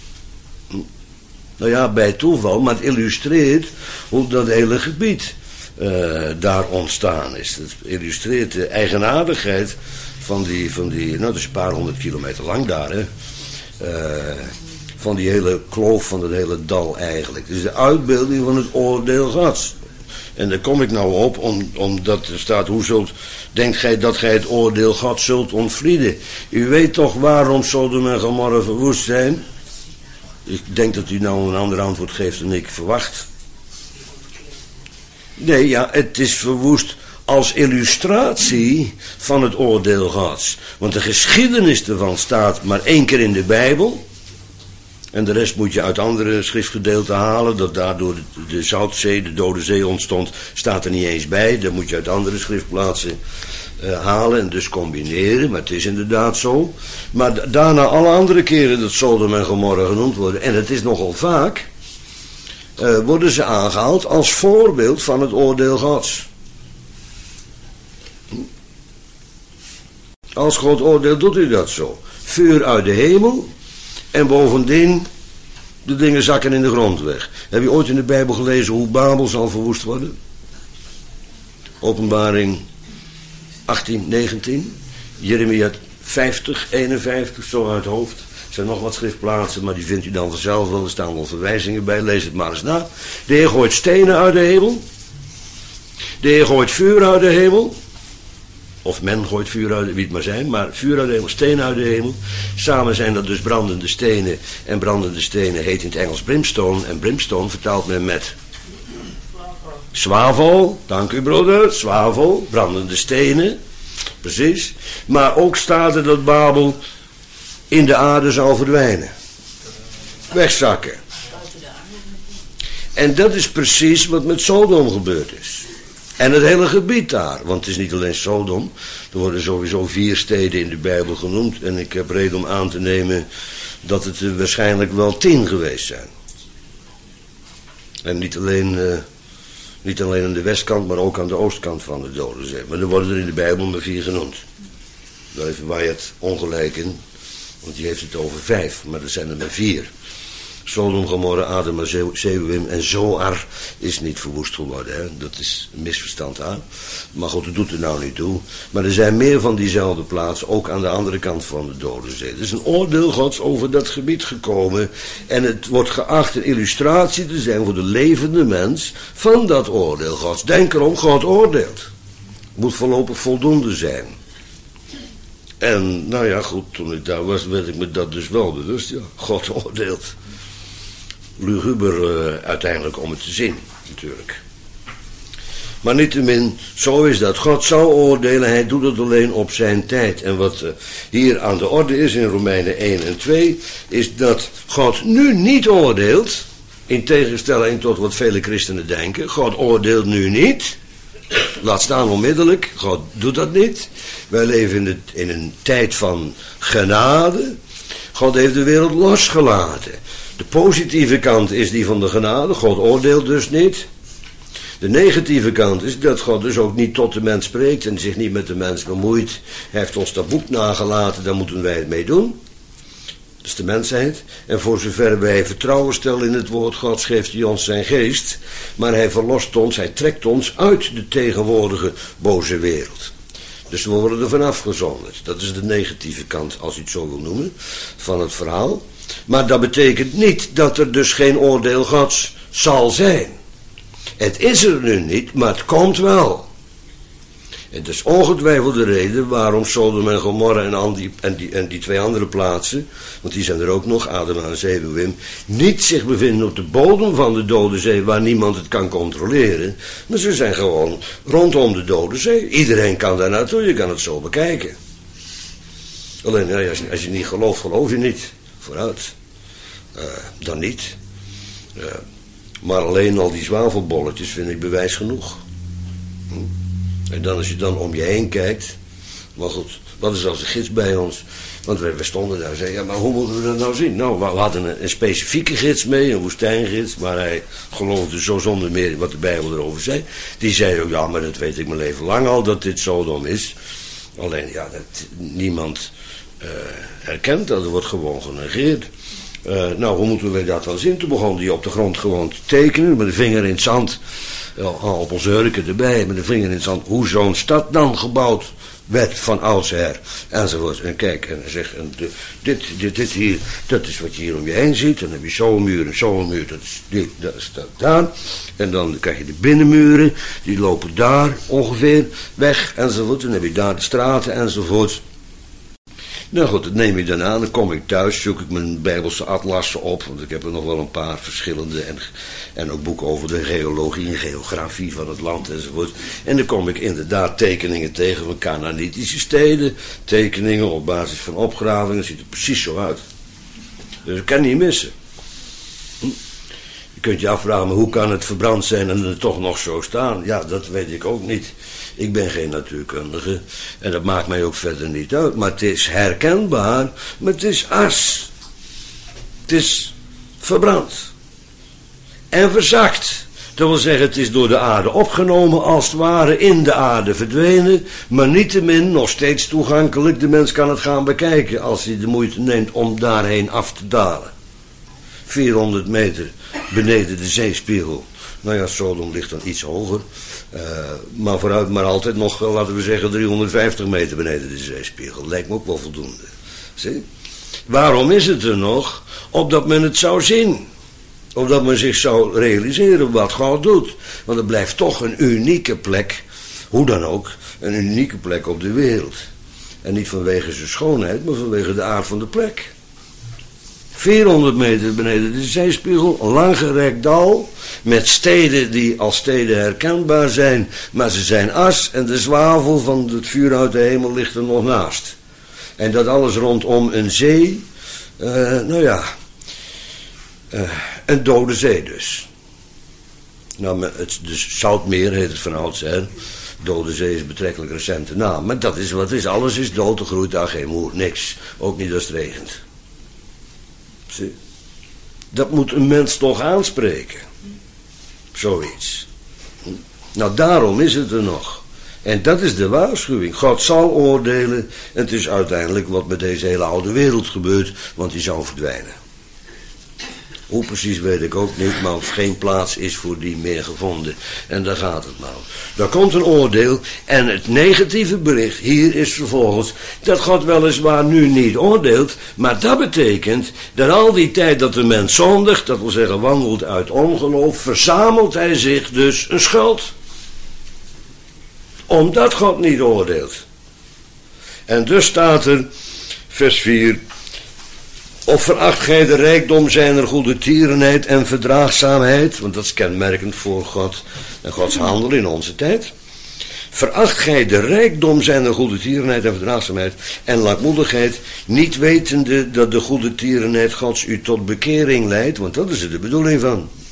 Nou ja, bij toeval, maar het illustreert hoe dat hele gebied daar ontstaan is. Het illustreert de eigenaardigheid van die nou dat is een paar honderd kilometer lang daar, hè. Van die hele kloof, van dat hele dal eigenlijk. Het is de uitbeelding van het oordeel Gods. En daar kom ik nou op, omdat er staat, denkt gij dat gij het oordeel Gods zult ontvlieden? U weet toch waarom Sodom en Gomorra verwoest zijn? Ik denk dat u nou een ander antwoord geeft dan ik verwacht. Nee, ja, het is verwoest als illustratie van het oordeel Gods. Want de geschiedenis ervan staat maar 1 keer in de Bijbel. En de rest moet je uit andere schriftgedeelten halen. Dat daardoor de Zoutzee, de Dode Zee ontstond, staat er niet eens bij. Dat moet je uit andere schriftplaatsen halen en dus combineren. Maar het is inderdaad zo. Maar daarna alle andere keren dat Sodom en Gomorra genoemd worden, en het is nogal vaak, worden ze aangehaald als voorbeeld van het oordeel Gods. Als God oordeelt, doet hij dat zo. Vuur uit de hemel. En bovendien, de dingen zakken in de grond weg. Heb je ooit in de Bijbel gelezen hoe Babel zal verwoest worden? Openbaring 18, 19. Jeremia 50, 51, zo uit het hoofd. Er zijn nog wat schriftplaatsen, maar die vindt u dan vanzelf wel. Er staan wel verwijzingen bij, lees het maar eens na. De Heer gooit stenen uit de hemel. De Heer gooit vuur uit de hemel. Of men gooit vuur uit, wie het maar zijn, maar vuur uit de hemel, stenen uit de hemel. Samen zijn dat dus brandende stenen. En brandende stenen heet in het Engels brimstone. En brimstone vertaalt men met zwavel. Dank u broeder, zwavel, brandende stenen. Precies. Maar ook staat er dat Babel in de aarde zal verdwijnen. Wegzakken. En dat is precies wat met Sodom gebeurd is. En het hele gebied daar, want het is niet alleen Sodom. Er worden sowieso 4 steden in de Bijbel genoemd. En ik heb reden om aan te nemen dat het er waarschijnlijk wel 10 geweest zijn. En niet alleen aan de westkant, maar ook aan de oostkant van de Dode Zee. Maar er worden er in de Bijbel maar 4 genoemd. Daar heeft Wyatt ongelijk in, want die heeft het over 5, maar er zijn er maar 4. Sodom, Gomorra, Adama, Zeboim en Zoar is niet verwoest geworden. Hè? Dat is een misverstand aan. Maar goed, dat doet er nou niet toe. Maar er zijn meer van diezelfde plaatsen, ook aan de andere kant van de Dode Zee. Er is een oordeel Gods over dat gebied gekomen. En het wordt geacht een illustratie te zijn voor de levende mens van dat oordeel Gods. Denk erom, God oordeelt. Het moet voorlopig voldoende zijn. En nou ja, goed, toen ik daar was, werd ik me dat dus wel bewust. Ja, God oordeelt. Luguber uiteindelijk om het te zien, natuurlijk. Maar niettemin, zo is dat. God zou oordelen, hij doet het alleen op zijn tijd. En wat hier aan de orde is in Romeinen 1 en 2, is dat God nu niet oordeelt, In tegenstelling tot wat vele christenen denken. God oordeelt nu niet. Laat staan onmiddellijk. God doet dat niet. Wij leven in een tijd van genade. God heeft de wereld losgelaten. De positieve kant is die van de genade. God oordeelt dus niet. De negatieve kant is dat God dus ook niet tot de mens spreekt en zich niet met de mens bemoeit. Hij heeft ons dat boek nagelaten, daar moeten wij het mee doen. Dat is de mensheid. En voor zover wij vertrouwen stellen in het woord Gods, geeft hij ons zijn geest. Maar hij verlost ons, hij trekt ons uit de tegenwoordige boze wereld. Dus we worden er vanaf gezonderd. Dat is de negatieve kant, als u het zo wil noemen, van het verhaal. Maar dat betekent niet dat er dus geen oordeel Gods zal zijn. Het is er nu niet, maar het komt wel. Het is ongetwijfeld de reden waarom Sodom en Gomorra en die twee andere plaatsen, want die zijn er ook nog, Adama en Zeboïm, niet zich bevinden op de bodem van de Dode Zee, waar niemand het kan controleren. Maar ze zijn gewoon rondom de Dode Zee. Iedereen kan daar naartoe, je kan het zo bekijken. Alleen als je niet gelooft, geloof je niet. Vooruit. Dan niet. Maar alleen al die zwavelbolletjes vind ik bewijs genoeg. En dan als je dan om je heen kijkt. Maar goed, wat is als een gids bij ons? Want we stonden daar en zeiden, ja, maar hoe moeten we dat nou zien? Nou, we hadden een specifieke gids mee, een woestijngids. Maar hij geloofde zo zonder meer wat de Bijbel erover zei. Die zei ook, ja, maar dat weet ik mijn leven lang al, dat dit Sodom is. Alleen, ja, dat niemand herkent dat. Er wordt gewoon genegeerd. Nou, hoe moeten we dat dan zien? Toen begon hij op de grond gewoon te tekenen, met de vinger in het zand, op onze hurken erbij, met de vinger in het zand, hoe zo'n stad dan gebouwd werd van oudsher, enzovoort. En kijk, en hij zegt, dit hier, dat is wat je hier om je heen ziet, en dan heb je zo'n muur en zo'n muur, dat is daar, en dan krijg je de binnenmuren, die lopen daar ongeveer weg, enzovoort, en dan heb je daar de straten, enzovoort. Nou goed, dat neem ik dan aan. Dan kom ik thuis, zoek ik mijn Bijbelse atlassen op. Want ik heb er nog wel een paar verschillende. En ook boeken over de geologie en geografie van het land enzovoort. En dan kom ik inderdaad tekeningen tegen van Kanaanitische steden. Tekeningen op basis van opgravingen. Dat ziet er precies zo uit. Dus ik kan niet missen. Je kunt je afvragen, maar hoe kan het verbrand zijn en er toch nog zo staan? Ja, dat weet ik ook niet. Ik ben geen natuurkundige en dat maakt mij ook verder niet uit. Maar het is herkenbaar, maar het is as. Het is verbrand. En verzakt. Dat wil zeggen, het is door de aarde opgenomen, als het ware in de aarde verdwenen. Maar niettemin nog steeds toegankelijk. De mens kan het gaan bekijken als hij de moeite neemt om daarheen af te dalen. 400 meter beneden de zeespiegel. Nou ja, Sodom ligt dan iets hoger. Maar vooruit maar altijd nog, laten we zeggen, 350 meter beneden de zeespiegel. Lijkt me ook wel voldoende. Zie? Waarom is het er nog? Opdat men het zou zien. Opdat men zich zou realiseren wat God doet. Want het blijft toch een unieke plek. Hoe dan ook, een unieke plek op de wereld. En niet vanwege zijn schoonheid, maar vanwege de aard van de plek. 400 meter beneden de zeespiegel, een langgerekt dal, met steden die als steden herkenbaar zijn, maar ze zijn as en de zwavel van het vuur uit de hemel ligt er nog naast. En dat alles rondom een zee, een dode zee dus. Nou, de Zoutmeer heet het van oudsher. Dode Zee is een betrekkelijk recente naam, maar dat is wat het is. Alles is dood, er groeit daar geen moer, niks. Ook niet als het regent. Zie? Dat moet een mens toch aanspreken. Zoiets. Nou, daarom is het er nog. En dat is de waarschuwing. God zal oordelen. En het is uiteindelijk wat met deze hele oude wereld gebeurt. Want die zal verdwijnen. Hoe precies weet ik ook niet, maar of geen plaats is voor die meer gevonden. En daar gaat het nou. Daar komt een oordeel en het negatieve bericht hier is vervolgens dat God weliswaar nu niet oordeelt, maar dat betekent dat al die tijd dat de mens zondigt, dat wil zeggen wandelt uit ongeloof, verzamelt hij zich dus een schuld. Omdat God niet oordeelt. En dus staat er, vers 4... Of veracht gij de rijkdom zijner goedertierenheid en verdraagzaamheid, want dat is kenmerkend voor God en Gods handel in onze tijd. Veracht gij de rijkdom zijner goedertierenheid en verdraagzaamheid en lankmoedigheid, niet wetende dat de goedertierenheid Gods u tot bekering leidt, want dat is er de bedoeling van.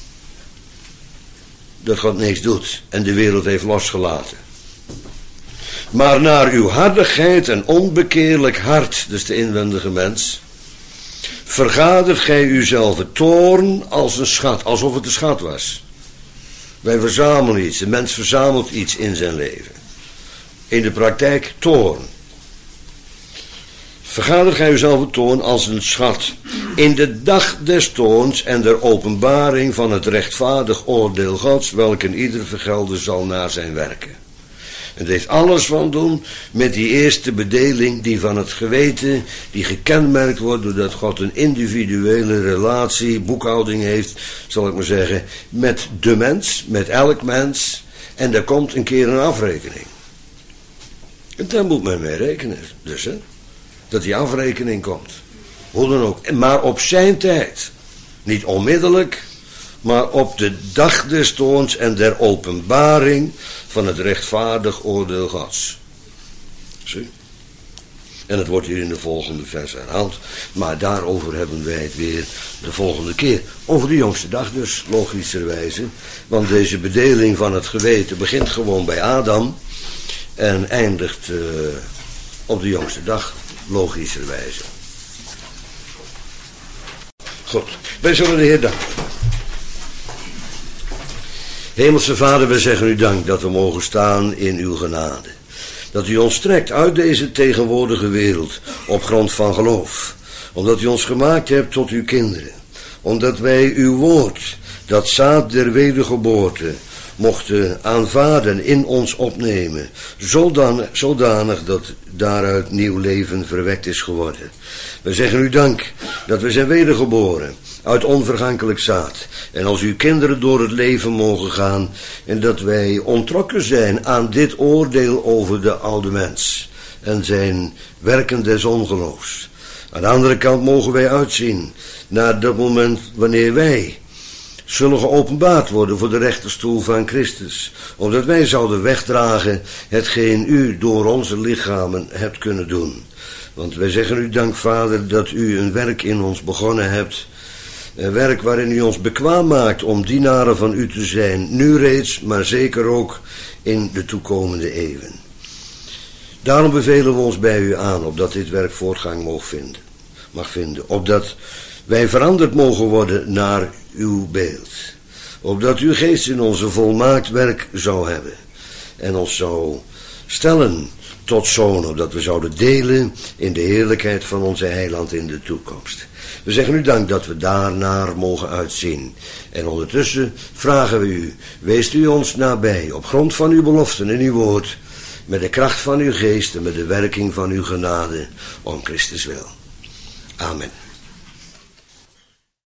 dat God niks doet en de wereld heeft losgelaten. Maar naar uw hardigheid en onbekeerlijk hart, dus de inwendige mens, vergadert gij uzelf toorn als een schat, alsof het een schat was. Wij verzamelen iets, de mens verzamelt iets in zijn leven. In de praktijk toorn. Vergadert gij uzelf toorn als een schat in de dag des toorns en der openbaring van het rechtvaardig oordeel Gods, welke ieder vergelden zal naar zijn werken. En heeft alles van doen met die eerste bedeling, die van het geweten, die gekenmerkt wordt doordat God een individuele relatie, boekhouding heeft, zal ik maar zeggen, met de mens, met elk mens. En daar komt een keer een afrekening. En daar moet men mee rekenen, dus hè. Dat die afrekening komt. Hoe dan ook. Maar op zijn tijd. Niet onmiddellijk, maar op de dag des toorns en der openbaring van het rechtvaardig oordeel Gods. Zie? En het wordt hier in de volgende vers herhaald. Maar daarover hebben wij het weer de volgende keer. Over de jongste dag dus, logischerwijze. Want deze bedeling van het geweten begint gewoon bij Adam. En eindigt op de jongste dag, logischerwijze. Goed, wij zullen de Heer danken. Hemelse Vader, wij zeggen u dank dat we mogen staan in uw genade. Dat u ons trekt uit deze tegenwoordige wereld op grond van geloof. Omdat u ons gemaakt hebt tot uw kinderen. Omdat wij uw woord, dat zaad der wedergeboorte, mochten aanvaarden, in ons opnemen. Zodanig dat daaruit nieuw leven verwekt is geworden. Wij zeggen u dank dat we zijn wedergeboren uit onvergankelijk zaad. En als uw kinderen door het leven mogen gaan. En dat wij ontrokken zijn aan dit oordeel over de oude mens. En zijn werken des ongeloofs. Aan de andere kant mogen wij uitzien naar dat moment wanneer wij zullen geopenbaard worden voor de rechterstoel van Christus. Omdat wij zouden wegdragen hetgeen u door onze lichamen hebt kunnen doen. Want wij zeggen u dank, Vader, dat u een werk in ons begonnen hebt. Een werk waarin u ons bekwaam maakt om dienaren van u te zijn. Nu reeds, maar zeker ook in de toekomende eeuwen. Daarom bevelen we ons bij u aan, opdat dit werk voortgang mag vinden. Opdat wij veranderd mogen worden naar uw beeld. Opdat uw geest in onze volmaakt werk zou hebben. En ons zou stellen tot zonen, opdat we zouden delen in de heerlijkheid van onze heiland in de toekomst. We zeggen u dank dat we daarnaar mogen uitzien. En ondertussen vragen we u, weest u ons nabij, op grond van uw beloften en uw woord, met de kracht van uw geest en met de werking van uw genade, om Christus wil. Amen.